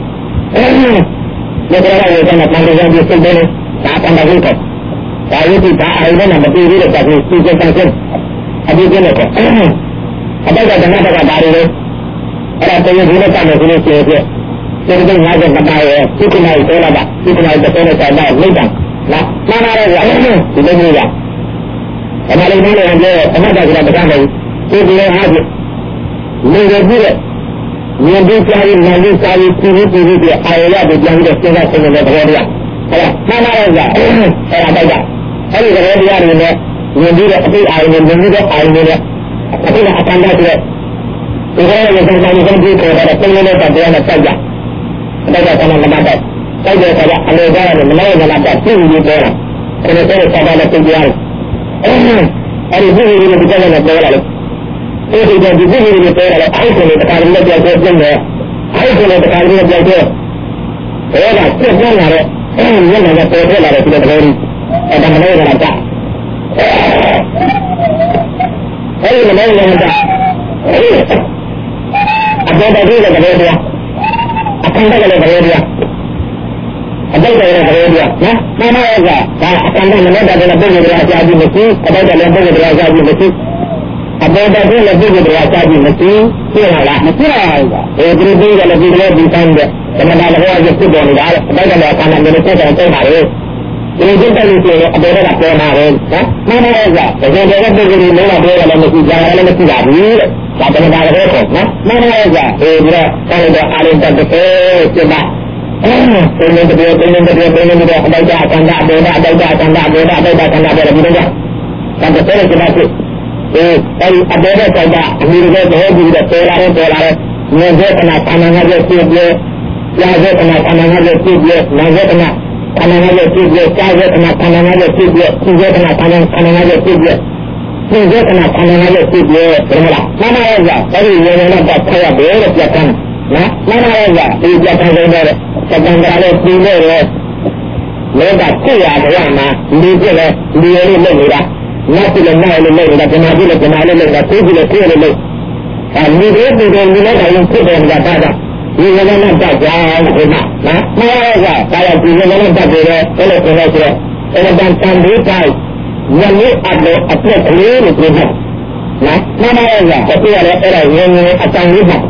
Speaker 1: ကတော့ရေကနဲ့ပန်တရားကြီးစိတ်တယ်ဒါပန်တရားကြီးကဒါရုပ်ဒီဒါအိုင်နဲ့မတည်သေးတဲ့တက်ကိုစီစဉ်တယ်အဒီကျနေတယ်အတိုက်ကဓမ္မတကဒါတွေလေအဲ့ဒါတည်းဒီလိုကမယ်ဆိုလို့ရှိရင်ဒီ50မတားရဲ့ဒီကနေ့တော့လာတာဒီကနေ့တော့တော့တာလိုက်တာနော်မှန်ပါတယ်ဗျာဒီလိုမျိုးကအမှန်လေးနဲ့လည်းအမှတ်တကတကမယ်ဒီလိုအားဖြင့်လူတွေပြည့်မြင်ပြီးကြားပြီးနားပြီးစားပြီးကြည့်ပြီးအာရရတွေပြန်ပြီးစဉ်းစားစဉ်းနေတဲ့သဘောတရားဟုတ်လားမှန်ပါရဲ့ဗျာအဲ့ဒါတိုက်တာအဲ့ဒီသဘောတရားတွေနဲ့မြင်ပြီးတဲ့အသိအာရုံတွေမြင်ပြီးတဲ့အာရုံတွေနဲ့အသိအတန်တဲ့ဒီလိုရဲ့ပုံစံမျိုးကိုပြောတာပုံလေးနဲ့တရားနဲ့တိုက်ကြတိုက်တာကလည်းမတတ်တိုက်တယ်ဆိုတာအလေကားနဲ့မလို့မလာတတ်ပြည့်ပြီးပြောတာအဲ့ဒါဆိုတော့လည်းသိကြရတယ်အဲ့ဒီပြည့်ပြီးဒီကနေ့ပြောလာလို့အဲ့ဒီတော့ဒီပြည့်ပြီးပြောလာတော့အဲ့ဒီတခါလေးပြောပြနေတယ်အဲ့ဒီတခါလေးပြောပြအဲ့ဒါပြည့်ပြလာတော့အဲ့ဒီလည်းလည်းပေါ်ထွက်လာတယ်ဒီလိုတကယ်အဲ့ဒါမလို့မလာတတ်အဲ့ဒီမလို့မလာတတ်အပေါ်တော်ကြီးလည်းတကယ်တရားအခန္ဓာကလည်းတကယ်တရားအတိတ်ကလည်းတကယ်တရားနော်မှန်ပါရဲ့ကဒါအခန္ဓာမလို့တဲ့ပုဂ္ဂိုလ်တရားကြားပြီးမရှိအတိတ်ကလည်းပုဂ္ဂိုလ်တရားကြားပြီးမရှိအပေါ်တော်ကြီးလည်းပုဂ္ဂိုလ်တရားကြားပြီးမရှိသိရလားမသိရဘူးကဒီလိုပြီးလည်းဒီလိုဒီတိုင်းတဲ့သမဏဘောကဖြစ်ပေါ်နေတာအတိတ်ကလည်းအခန္ဓာမျိုးကိုတောင်းတာလေဒီလိုဖြစ်တဲ့လူတွေအပေါ်ကပေါ်လာတယ်နော်မှန်ပါရဲ့ကတကယ်တော့ပုဂ္ဂိုလ်လုံးဝပြောရလည်းမရှိကြားရလည်းမရှိပါဘူးတဲ့ဒါတမန်တော်ရဲ့နော်မှန်ပါရဲ့ကဒီတော့အဲ့ဒါအားလုံးတက်တဲ့စိတ်ပါတင်းနေတယ်အတိုက်အခန္ဓာအပေါ်ကအတိုက်အခန္ဓာအပေါ်ကအတိုက်အခန္ဓာပေါ်ပြီးတော့ဒါတကယ်ကျမဖြစ်အဲ့ဒီအပေါ်ကတိုက်တာအမိတွေတော့ပြီးတော့ပေါ်လာတယ်မြင်တဲ့ကနာခန္ဓာငါးရဲ့ပြည့်ပြည့်ကြားတဲ့ကနာခန္ဓာငါးရဲ့ပြည့်ပြည့်နားတဲ့ကနာခန္ဓာငါးရဲ့ပြည့်ပြည့်ကြားတဲ့ကနာခန္ဓာငါးရဲ့ပြည့်ပြည့်သိတဲ့ကနာခန္ဓာငါးရဲ့ပြည့်ပြည့်သိတဲ့ကနာခန္ဓာငါးရဲ့ပြည့်ပြည့်ဘယ်လိုလဲမှန်ပါရဲ့ကအဲ့ဒီရေနဲ့တော့ဖတ်ရတယ်လို့ပြတ်တယ်နော်မှန်ပါရဲ့ကဒီပြတ်တယ်ဆိုတော့စက္ကန့်ကလေးပြီးလို့လောကကြည့်ရတဲ့မှာဒီပြည့်လဲဒီရလေးလုပ်နေတာနောက်ပြည့်လဲနောက်လေးလုပ်နေတာဒီမှာပြည့်လဲဒီမှာလေးလုပ်တာသိပြည့်လဲသိရလေးလုပ်အဲဒီလိုဒီလိုဒီလိုတိုင်းဖြစ်တယ်ကတာဒီကနေ့နဲ့တက်ကြဒီမှာနော်မှန်ပါရဲ့ကဒါလည်းဒီကနေ့နဲ့တက်ပြီးတော့အဲ့လိုဆိုတော့အဲ့ဒါတန်ပြီးတိုင်းညနေအပြည့်ကလေးကိုပြောတယ်နော်မှန်ပါရဲ့ကတကယ်လည်းအဲ့ဒါငင်းအတန်လေးမှာ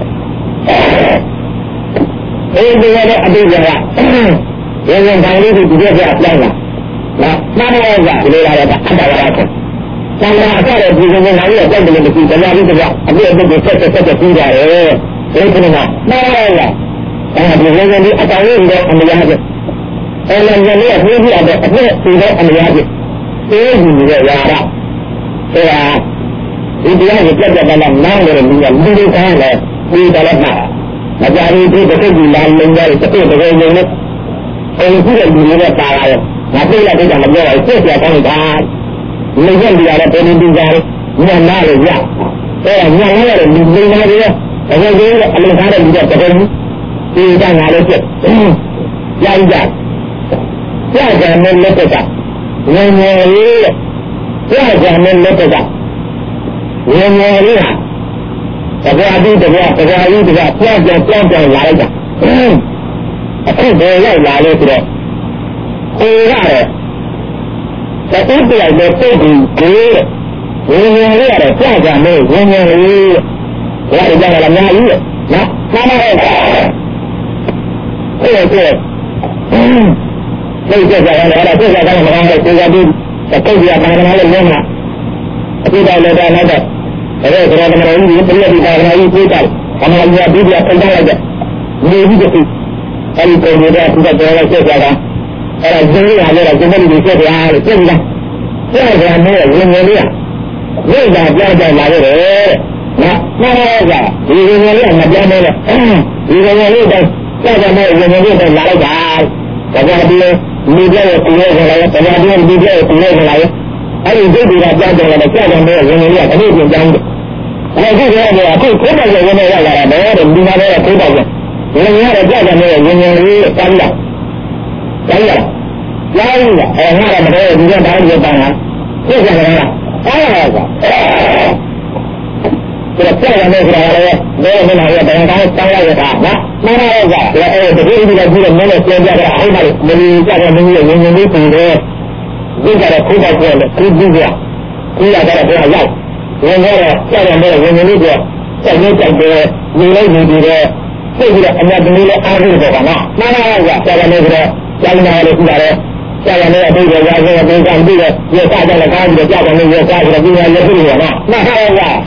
Speaker 1: အဲဒီကလည်းအတိအကျကရေဝင်တိုင်းလေးကိုဒီလိုပြအပြောင်းလာနော်မှန်ပါရဲ့ကဒီလိုလာတော့အတ္တဝါဒကိုသံဃာအကြတဲ့ဒီကနေ့လည်းကြောက်တယ်လို့မရှိတရားလေးကအပြည့်အစုံကိုဆက်ပြီးကြတယ်ဒီကနေ့မှန်ပါရဲ့ကအဲဒီရေဝင်ဒီအတ္တလေးကိုအမြဲတမ်းအဲ့လည်းညနေအပြည့်အတဲ့အပြည့်စီတဲ့အမြဲတမ်းအေးဒီရဲ့ရာရအဲ့ဒါဒီတရားကိုပြတ်ပြတ်သားသားနားလို့လူကလူတွေကောင်းတယ်ဒီတော့မှာမကြရီဒီတစ်ခုလာလုံရတယ်တစ်ခုတကယ်လုံလို့အဲဒီကလူတွေနဲ့ပါလာတယ်ငါပြည့်လိုက်တဲ့ကမပြောဘူးပြည့်ပြကောင်းတာလူရက်လူရတဲ့ပုံတူကြတယ်ညနာလို့ရအဲ့ဒါညနာရတဲ့လူတွေနဲ့တကယ်ကြီးအလုံးသားတဲ့လူတွေတကယ်ကြီးဒီကငါလည်းပြည့်ရိုက်ကြကြမယ်လက်တော့ငယ်ငယ်လေးကြမယ်လက်တော့ငယ်ငယ်လေးဟာတကယ်အတူတကယ်ကြီးပြောင်းလာလိုက်တာအခုဘယ်ရောက်လာလဲဆိုတော့ဟိုရတယ်တတိယလည်းပုတ်ပြီးကိုငယ်ငယ်လေးရတယ်ကြမယ်ငယ်ငယ်လေးဘယ်ရောက်လာလဲအများကြီးနော်မှန်ပါရဲ့对对，那这个来了，这个咱们看这个的，这根据咱们那里面嘛，这个那个，这个咱们那里不是的，咱们一直在，咱们要比较分开来的，你就是，咱们根据这个这个的。人力啊，这个这个你说的啊，对不对？这个没有人力啊，为啥不要在哪个人？那个一个人力那边没了，一个人力的，这个没有人力的哪来讲？大家别你这个主要是来，大家别你这个主要是来，而你这里的讲这个的，这个没有人力，肯定是讲的。我这个呢，对头发有人要来，没有的，你看这个头发的，人家的这个没有人力讲的。可以了，压抑的，那个没有，你看咱们就当然，就像什么呀？这个这个没出来了，没有哪个等于当了一个那个这个没有现在的后面没价格没有人没懂的，人家的头发过的都不这样，人家在这样要，人家的价格没有人没过，在你这个未来你的这个人家没有安置的话那个价格没出来。家里面的是的，家里面的这个要是没干这个，也下降了刚才的价格，也下去了，今年也不远了。那还有啊，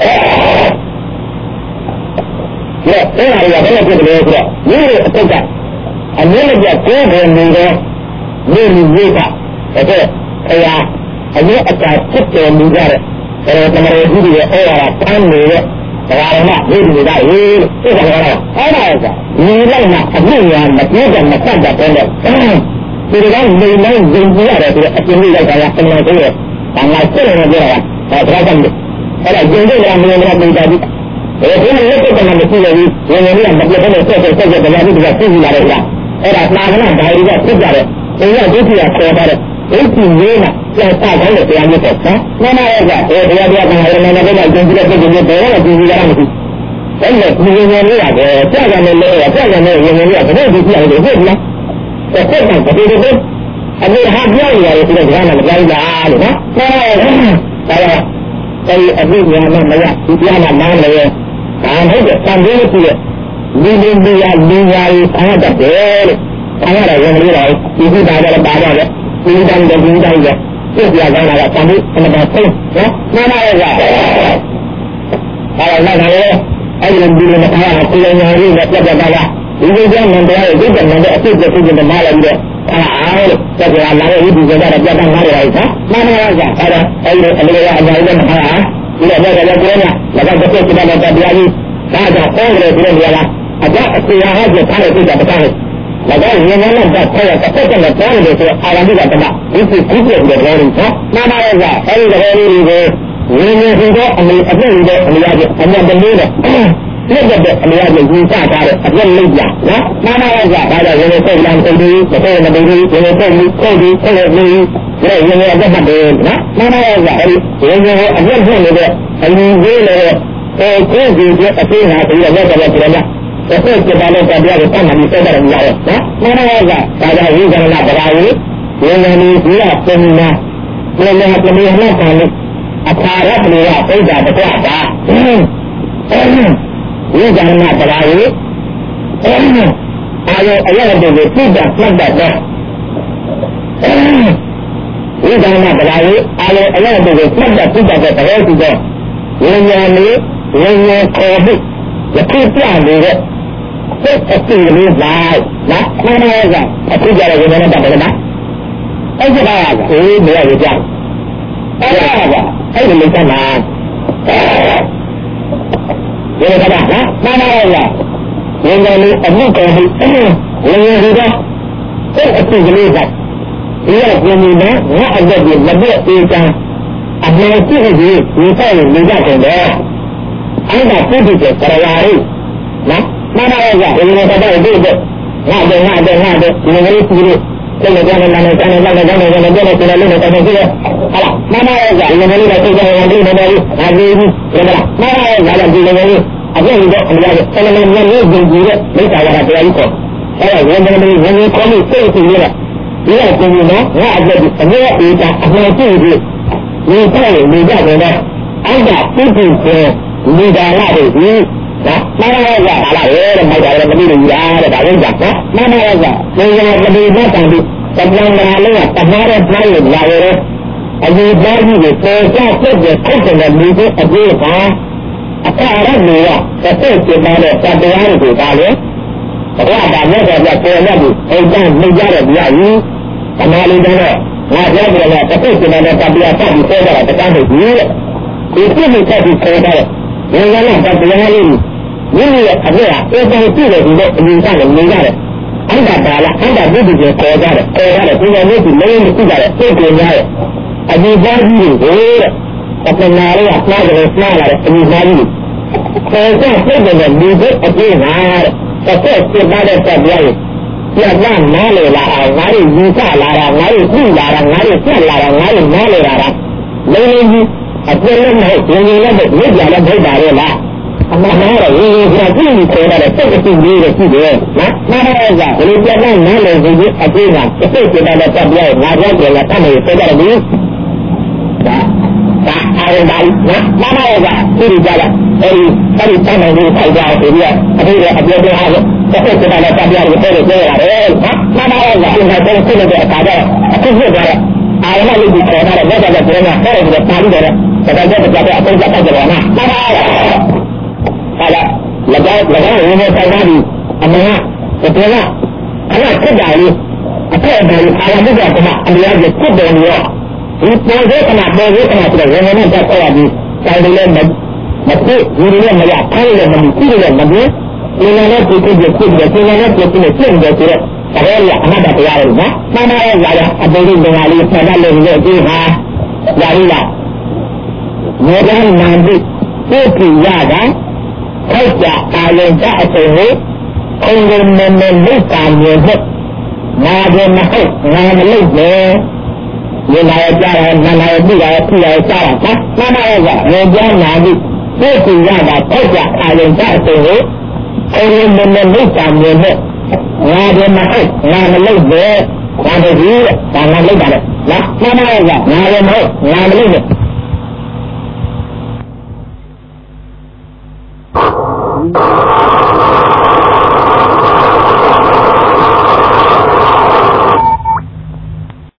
Speaker 1: 这哪里啊？真的不得了，你这个啊，你那个国国那个，你看，哎呀，你这个你家的，咱们这里偶尔看那个。完了嘛，你这个什么了？那个，你让嘛，你呀，那别的嘛，看着真的，这个没能人不要的这个，经历了大家分了这个，当然这个这个，他干的，后来经历了没有那没着急，因为这个嘛，是因为人家那别的这个大家这个自己来的呀，后来哪个那还有一个自家的，人家就是要说他的。有几年了，要大厂的这样一个那个，不要看那个经济的这个多了经济的问题，真的人员力啊，这样的没有，这样的人员力啊，肯定是这样的，为什么？这非常不对的，还没还不要你啊，这个这样的这样的啊，你看，大家所以这年那没有，这样的忙没有，那个上这个是你呀，看的别的，看的人力来，必须大家的。应当的，就是要让大家相对那么分那个，那还有你们看啊，这个人的这个大家，因为这样的话，这个的这个的买了一个这个哪个一直在那边拿来那个，还有那个那个这个国家，那个这个的标准，大家放在这里了，这样还是他的这个不干。那个人家那个他要这个的管理的是按照这个什么，你是直接的管理那个还有这个人家很多你了解，人家都没的，那个的了解你下家的，人没讲那个大家人家这样对比，这样的对比，人家人家这么的那个人家人家任何那个那个你这个非常这个那个这是把那个标的放在你身上的你要那个大家一个人拿不来，人家你不要分呢，人家这里那方面他那里啊非常的挂吧，一个人拿不来，还有这个这个那个一个人拿不来，还有这个这个这个人家可以也可以这样的。这个没来，那个，他推荐了人家那干嘛？而且那个，没有这样，那个，还有没干嘛？有没干嘛？那个，人家你搞的，人家这个，这个没来，你要说你们，我按照你那个这个，没自己，你在人家讲的，按照自己的来压力，那个，人家在这个，那个，你们自己，这个讲的那个，出来这个，好了，那个，人家这个这个这个对吧？那个，这个一个，我们讲的，现在没经济的，没找到这样一个，人家考虑这个经济了，你要经济呢，我按照你一讲，我经济，你在你家的，按照自己的，你的那个妈妈要打了，买点什么的呀？的打人家，妈妈要那个那边那当地，咱们那里啊，咱们那哪有哪有的？你哪里的？家这个口中的米子，地方，当然没有，这最简单的，咱这样的打的，我把那个在做那里，咱没家的比较远，咱哪里讲的？我讲的呢，这最简单的，咱不要上去说的了，这讲的远了，你自己再去说的，人家那咱不要里。因为他这样，我讲这个是个民间的，俺家打了，俺家不是个国家的，现在那是没人国家的，这国家的，你家里的，他在哪里啊？哪个来的？你家里，像这个的，你这这哪的？这是哪的国家的？要哪里来啊？哪里民家来了？哪里地来了？哪里县来了？哪里来了？没人去，这人没，那个没家的没打的了。妈妈的，你看这里回来的，这个是你的季节。妈妈的，我们家那男人就是这样，最简单的代表，拿条给了，他们说到的你，妈妈的，这里家的，他们当然就是太家随便，这个别的话，这最简单的代表，你说的这个了，妈妈的，现在这个打掉，就是这个，那你就说他的，我在这边呢，还有这个大力的，在这个家都叫大姐了，妈妈的。好了，我们在哪里？我说了，这家里，这个什么？你要是不懂你啊，你多少这个人们在说你，在里面没对，你里面没呀，他里面没，这里面没对，你那这现在现在是，大家俩那的不要了，妈妈要的，这里哪里现在里面这压力了，我讲难的，不给压的。开家大人家生活，空人们没感觉的，那就那后那么累的，你来家人，那来不来家了，妈妈要人家哪里不一样的开家大人家生活，空人们没感觉的，那就那后那么累的，那就累的，那累的，妈妈要那就那么累的。